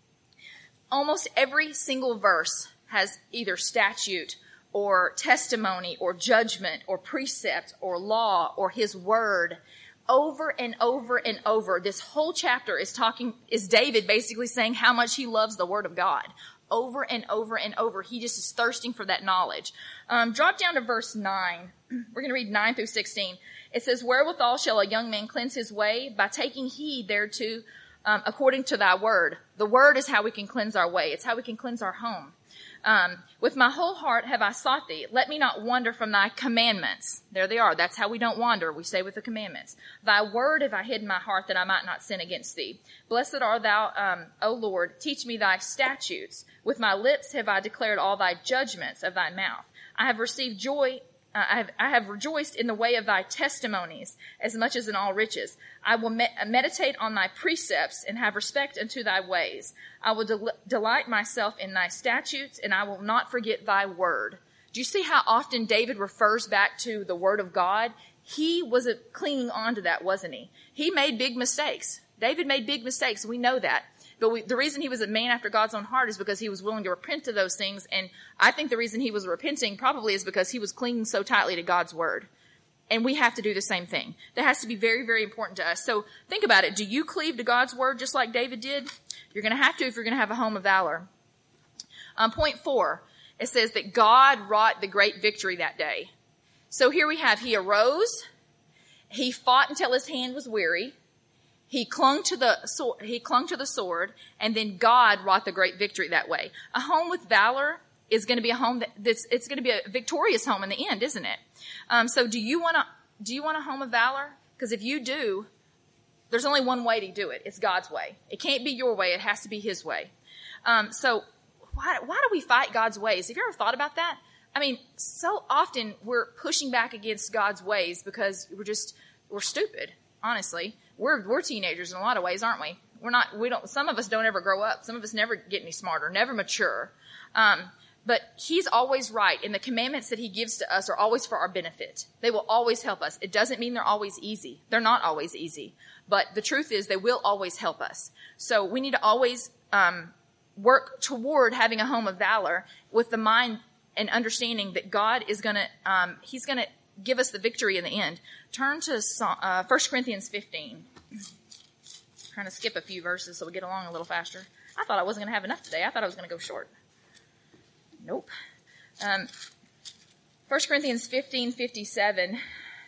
almost every single verse has either statute or testimony or judgment or precept or law or His Word. Over and over and over, this whole chapter is talking, is David basically saying how much he loves the Word of God. Over and over and over, he just is thirsting for that knowledge. Um, drop down to verse nine. We're going to read nine through sixteen. It says, wherewithal shall a young man cleanse his way? By taking heed thereto, Um, according to thy word. The word is how we can cleanse our way. It's how we can cleanse our home. Um, with my whole heart have I sought thee. Let me not wander from thy commandments. There they are. That's how we don't wander. We stay with the commandments. Thy word have I hid in my heart that I might not sin against thee. Blessed art thou, um, O Lord. Teach me thy statutes. With my lips have I declared all thy judgments of thy mouth. I have received joy Uh, I, have, I have rejoiced in the way of thy testimonies as much as in all riches. I will me- meditate on thy precepts and have respect unto thy ways. I will del- delight myself in thy statutes, and I will not forget thy word. Do you see how often David refers back to the word of God? He was a, clinging on to that, wasn't he? He made big mistakes. David made big mistakes. We know that. But we, the reason he was a man after God's own heart is because he was willing to repent of those things. And I think the reason he was repenting probably is because he was clinging so tightly to God's word. And we have to do the same thing. That has to be very, very important to us. So think about it. Do you cleave to God's word just like David did? You're going to have to if you're going to have a home of valor. Um, point four, it says that God wrought the great victory that day. So here we have, he arose, he fought until his hand was weary, he clung to the sword, he clung to the sword, and then God wrought the great victory that way. A home with valor is going to be a home that, that's, it's going to be a victorious home in the end, isn't it? Um, so do you want to, do you want a home of valor? Because if you do, there's only one way to do it. It's God's way. It can't be your way. It has to be his way. Um, so why, why do we fight God's ways? Have you ever thought about that? I mean, so often we're pushing back against God's ways because we're just, we're stupid, honestly. We're, we're teenagers in a lot of ways, aren't we? We're not, we don't, some of us don't ever grow up. Some of us never get any smarter, never mature. Um, But he's always right, and the commandments that he gives to us are always for our benefit. They will always help us. It doesn't mean they're always easy. They're not always easy. But the truth is they will always help us. So we need to always um, work toward having a home of valor with the mind and understanding that God is going to, um, he's going to give us the victory in the end. Turn to uh, First Corinthians fifteen. I'm trying to skip a few verses so we get along a little faster. I thought I wasn't going to have enough today. I thought I was going to go short. Nope. Um, First Corinthians fifteen fifty-seven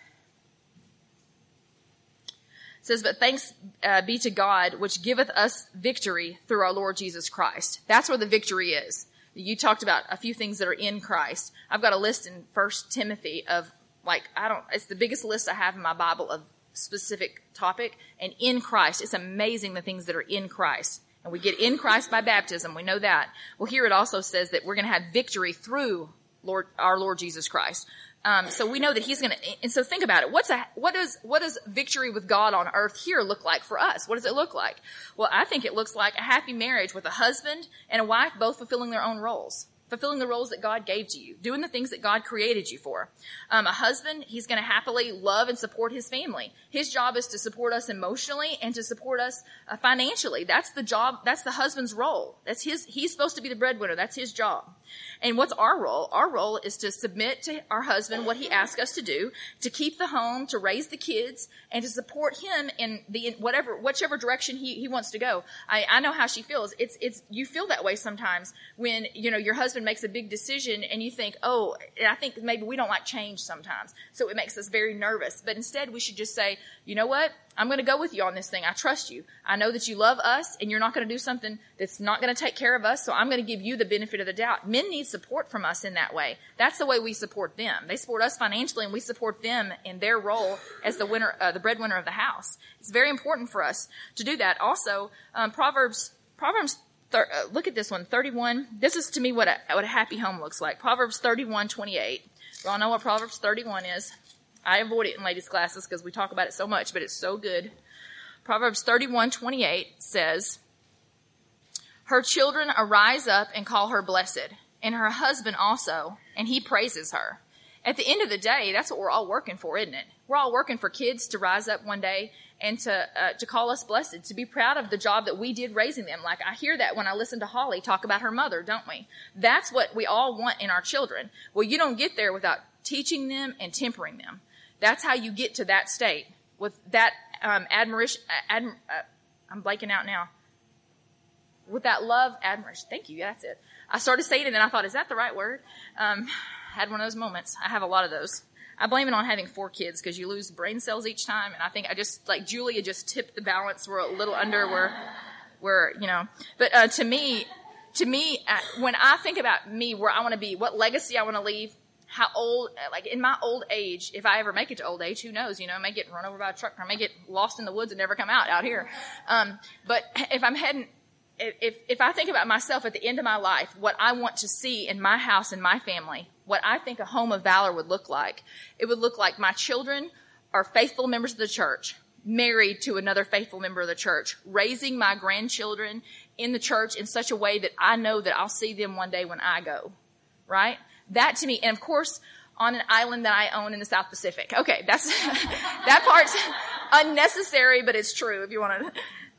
says, "But thanks uh, be to God, which giveth us victory through our Lord Jesus Christ." That's where the victory is. You talked about a few things that are in Christ. I've got a list in First Timothy of, like, I don't, it's the biggest list I have in my Bible of specific topic. And in Christ, it's amazing the things that are in Christ. And we get in Christ by baptism. We know that. Well, here it also says that we're going to have victory through Lord, our Lord Jesus Christ. Um, so we know that he's going to, and so think about it. What's a, what does, what does victory with God on earth here look like for us? What does it look like? Well, I think it looks like a happy marriage with a husband and a wife both fulfilling their own roles. Fulfilling the roles that God gave to you, doing the things that God created you for. Um, a husband, he's going to happily love and support his family. His job is to support us emotionally and to support us uh, financially. That's the job. That's the husband's role. That's his. He's supposed to be the breadwinner. That's his job. And what's our role? Our role is to submit to our husband what he asks us to do, to keep the home, to raise the kids, and to support him in the in whatever whichever direction he, he wants to go. I, I know how she feels. It's it's you feel that way sometimes when you know your husband makes a big decision and you think, oh, I think maybe we don't like change sometimes, so it makes us very nervous. But instead, we should just say, you know what? I'm going to go with you on this thing. I trust you. I know that you love us and you're not going to do something that's not going to take care of us. So I'm going to give you the benefit of the doubt. Men need support from us in that way. That's the way we support them. They support us financially and we support them in their role as the winner, uh, the breadwinner of the house. It's very important for us to do that. Also, um, Proverbs, Proverbs, thir- uh, look at this one, thirty-one. This is to me what a, what a happy home looks like. Proverbs thirty-one twenty-eight. We all know what Proverbs thirty-one is. I avoid it in ladies' classes because we talk about it so much, but it's so good. Proverbs thirty-one twenty-eight says, "Her children arise up and call her blessed, and her husband also, and he praises her." At the end of the day, that's what we're all working for, isn't it? We're all working for kids to rise up one day and to uh, to call us blessed, to be proud of the job that we did raising them. Like I hear that when I listen to Holly talk about her mother, don't we? That's what we all want in our children. Well, you don't get there without teaching them and tempering them. That's how you get to that state with that um, admiration. Adm, uh, I'm blanking out now. With that love, admiration. Thank you. That's it. I started saying it and then I thought, is that the right word? Um, had one of those moments. I have a lot of those. I blame it on having four kids because you lose brain cells each time. And I think I just, like Julia just tipped the balance. We're a little under where, where, you know, but uh, to me, to me, uh, when I think about me, where I want to be, what legacy I want to leave, how old, like in my old age, if I ever make it to old age, who knows, you know, I may get run over by a truck or I may get lost in the woods and never come out out here. Um, but if I'm heading, if, if I think about myself at the end of my life, what I want to see in my house and my family, what I think a home of valor would look like, it would look like my children are faithful members of the church, married to another faithful member of the church, raising my grandchildren in the church in such a way that I know that I'll see them one day when I go, right? That to me, and of course, on an island that I own in the South Pacific. Okay, that's, that part's unnecessary, but it's true if you want to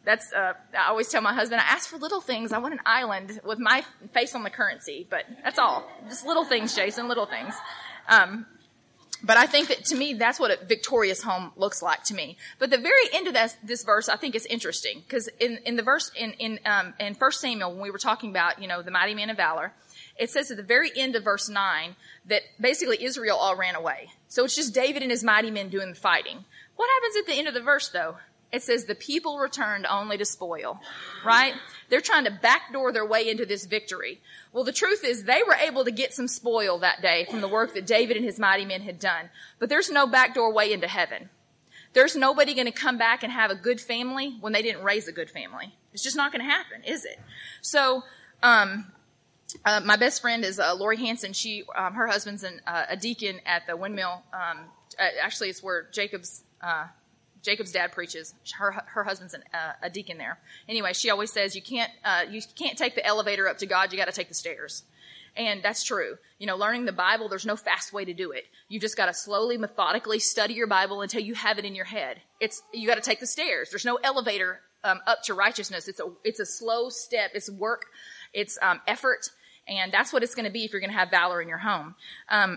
That's, uh, I always tell my husband, I ask for little things. I want an island with my face on the currency, but that's all. Just little things, Jason, little things. Um, but I think that to me, that's what a victorious home looks like to me. But the very end of this, this verse, I think is interesting because in, in the verse in, in, um, in First Samuel, when we were talking about, you know, the mighty men of valor, it says at the very end of verse nine that basically Israel all ran away. So it's just David and his mighty men doing the fighting. What happens at the end of the verse though? It says the people returned only to spoil, right? They're trying to backdoor their way into this victory. Well, the truth is they were able to get some spoil that day from the work that David and his mighty men had done. But there's no backdoor way into heaven. There's nobody going to come back and have a good family when they didn't raise a good family. It's just not going to happen, is it? So, um, uh, my best friend is uh, Lori Hansen. She, um, her husband's an, uh, a deacon at the Windmill. Um, uh, actually, it's where Jacob's uh, Jacob's dad preaches. Her her husband's an, uh, a deacon there. Anyway, she always says you can't uh, you can't take the elevator up to God. You got to take the stairs, and that's true. You know, learning the Bible, there's no fast way to do it. You just got to slowly, methodically study your Bible until you have it in your head. It's you got to take the stairs. There's no elevator um, up to righteousness. It's a it's a slow step. It's work. It's um, effort, and that's what it's going to be if you're going to have valor in your home. Um,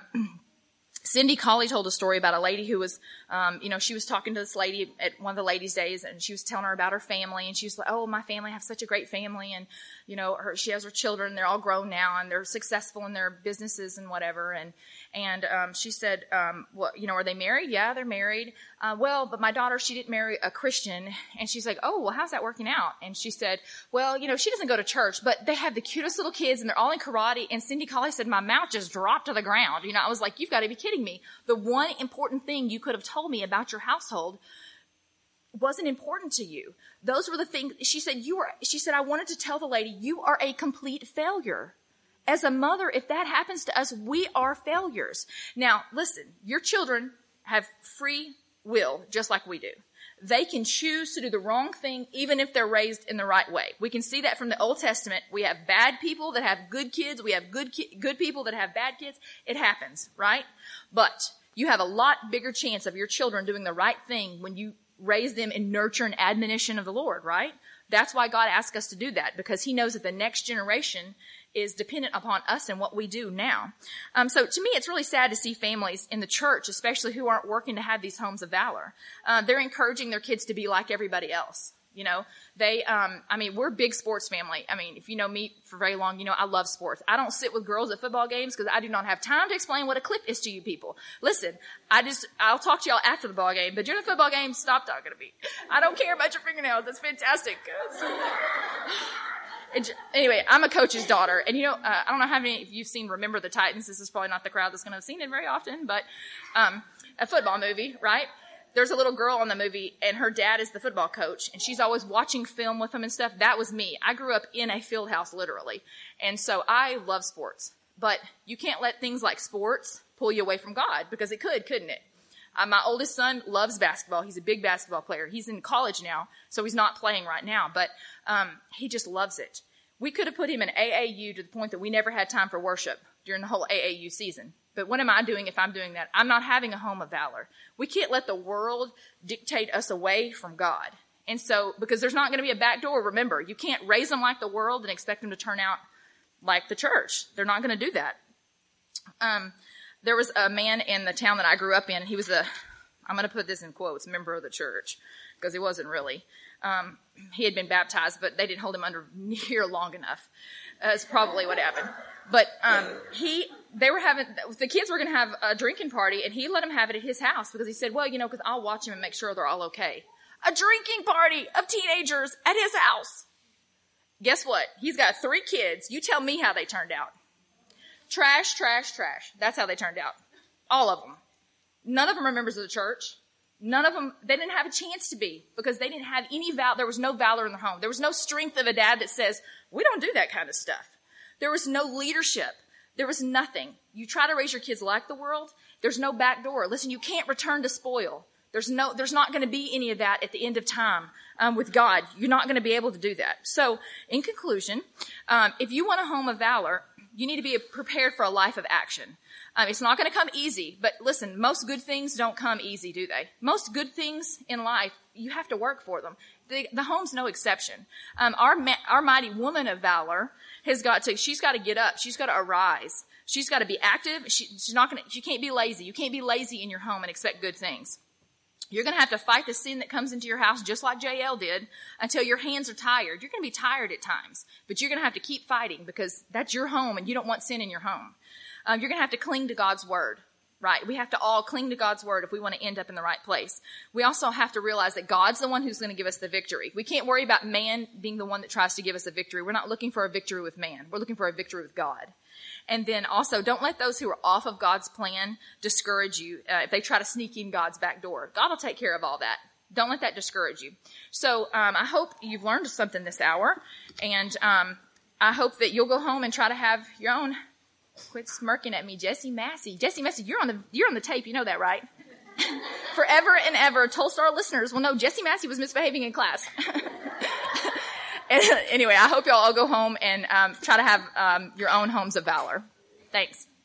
Cindy Colley told a story about a lady who was, um, you know, she was talking to this lady at one of the ladies' days, and she was telling her about her family, and she was like, oh, my family, I have such a great family, and, you know, her, she has her children, they're all grown now, and they're successful in their businesses and whatever, and, and, um, she said, um, well, you know, are they married? Yeah, they're married. Uh, well, but my daughter, she didn't marry a Christian, and she's like, oh, well, how's that working out? And she said, well, you know, she doesn't go to church, but they have the cutest little kids, and they're all in karate, and Cindy Colley said, my mouth just dropped to the ground. You know, I was like, you've got to be kidding me. The one important thing you could have told me about your household wasn't important to you. Those were the things she said. You were, she said, I wanted to tell the lady, you are a complete failure. As a mother, if that happens to us, we are failures. Now, listen, your children have free will, just like we do. They can choose to do the wrong thing, even if they're raised in the right way. We can see that from the Old Testament. We have bad people that have good kids. We have good ki- good people that have bad kids. It happens, right? But you have a lot bigger chance of your children doing the right thing when you raise them in nurture and admonition of the Lord, right? That's why God asks us to do that, because he knows that the next generation is dependent upon us and what we do now. Um, so to me, it's really sad to see families in the church, especially who aren't working to have these homes of valor. Uh, they're encouraging their kids to be like everybody else. You know, they, um, I mean, we're a big sports family. I mean, if you know me for very long, you know, I love sports. I don't sit with girls at football games because I do not have time to explain what a clip is to you people. Listen, I just, I'll talk to y'all after the ball game, but during the football game, stop talking to me. I don't care about your fingernails. That's fantastic. Anyway, I'm a coach's daughter, and you know, uh, I don't know how many of you've seen Remember the Titans. This is probably not the crowd that's going to have seen it very often, but um, a football movie, right? There's a little girl in the movie, and her dad is the football coach, and she's always watching film with him and stuff. That was me. I grew up in a field house, literally, and so I love sports. But you can't let things like sports pull you away from God, because it could, couldn't it? Uh, my oldest son loves basketball. He's a big basketball player. He's in college now, so he's not playing right now, but um, he just loves it. We could have put him in A A U to the point that we never had time for worship during the whole A A U season. But what am I doing if I'm doing that? I'm not having a home of valor. We can't let the world dictate us away from God. And so, because there's not going to be a back door, remember, you can't raise them like the world and expect them to turn out like the church. They're not going to do that. Um, There was a man in the town that I grew up in. He was a, I'm going to put this in quotes, member of the church, because he wasn't really. Um, he had been baptized, but they didn't hold him under here long enough. That's probably what happened. But um, he, they were having, the kids were going to have a drinking party, and he let them have it at his house because he said, well, you know, because I'll watch them and make sure they're all okay. A drinking party of teenagers at his house. Guess what? He's got three kids. You tell me how they turned out. Trash, trash, trash. That's how they turned out. All of them. None of them are members of the church. None of them, they didn't have a chance to be because they didn't have any valor. There was no valor in their home. There was no strength of a dad that says, we don't do that kind of stuff. There was no leadership. There was nothing. You try to raise your kids like the world, there's no back door. Listen, you can't return to spoil. There's no, there's not going to be any of that at the end of time um, with God. You're not going to be able to do that. So, in conclusion, um, if you want a home of valor, you need to be prepared for a life of action. Um, it's not going to come easy, but listen, most good things don't come easy, do they? Most good things in life, you have to work for them. The, the home's no exception. Um, our, ma- our mighty woman of valor has got to, she's got to get up. She's got to arise. She's got to be active. She, she's not going to, she can't be lazy. You can't be lazy in your home and expect good things. You're going to have to fight the sin that comes into your house just like J L did until your hands are tired. You're going to be tired at times, but you're going to have to keep fighting because that's your home and you don't want sin in your home. Um, you're going to have to cling to God's word, right? We have to all cling to God's word if we want to end up in the right place. We also have to realize that God's the one who's going to give us the victory. We can't worry about man being the one that tries to give us a victory. We're not looking for a victory with man. We're looking for a victory with God. And then also, don't let those who are off of God's plan discourage you uh, if they try to sneak in God's back door. God will take care of all that. Don't let that discourage you. So um, I hope you've learned something this hour, and um, I hope that you'll go home and try to have your own. Quit smirking at me, Jessie Massey. Jessie Massey, you're on the you're on the tape. You know that, right? Forever and ever, Tolstar listeners will know Jessie Massey was misbehaving in class. Anyway, I hope y'all all go home and um, try to have um, your own homes of valor. Thanks.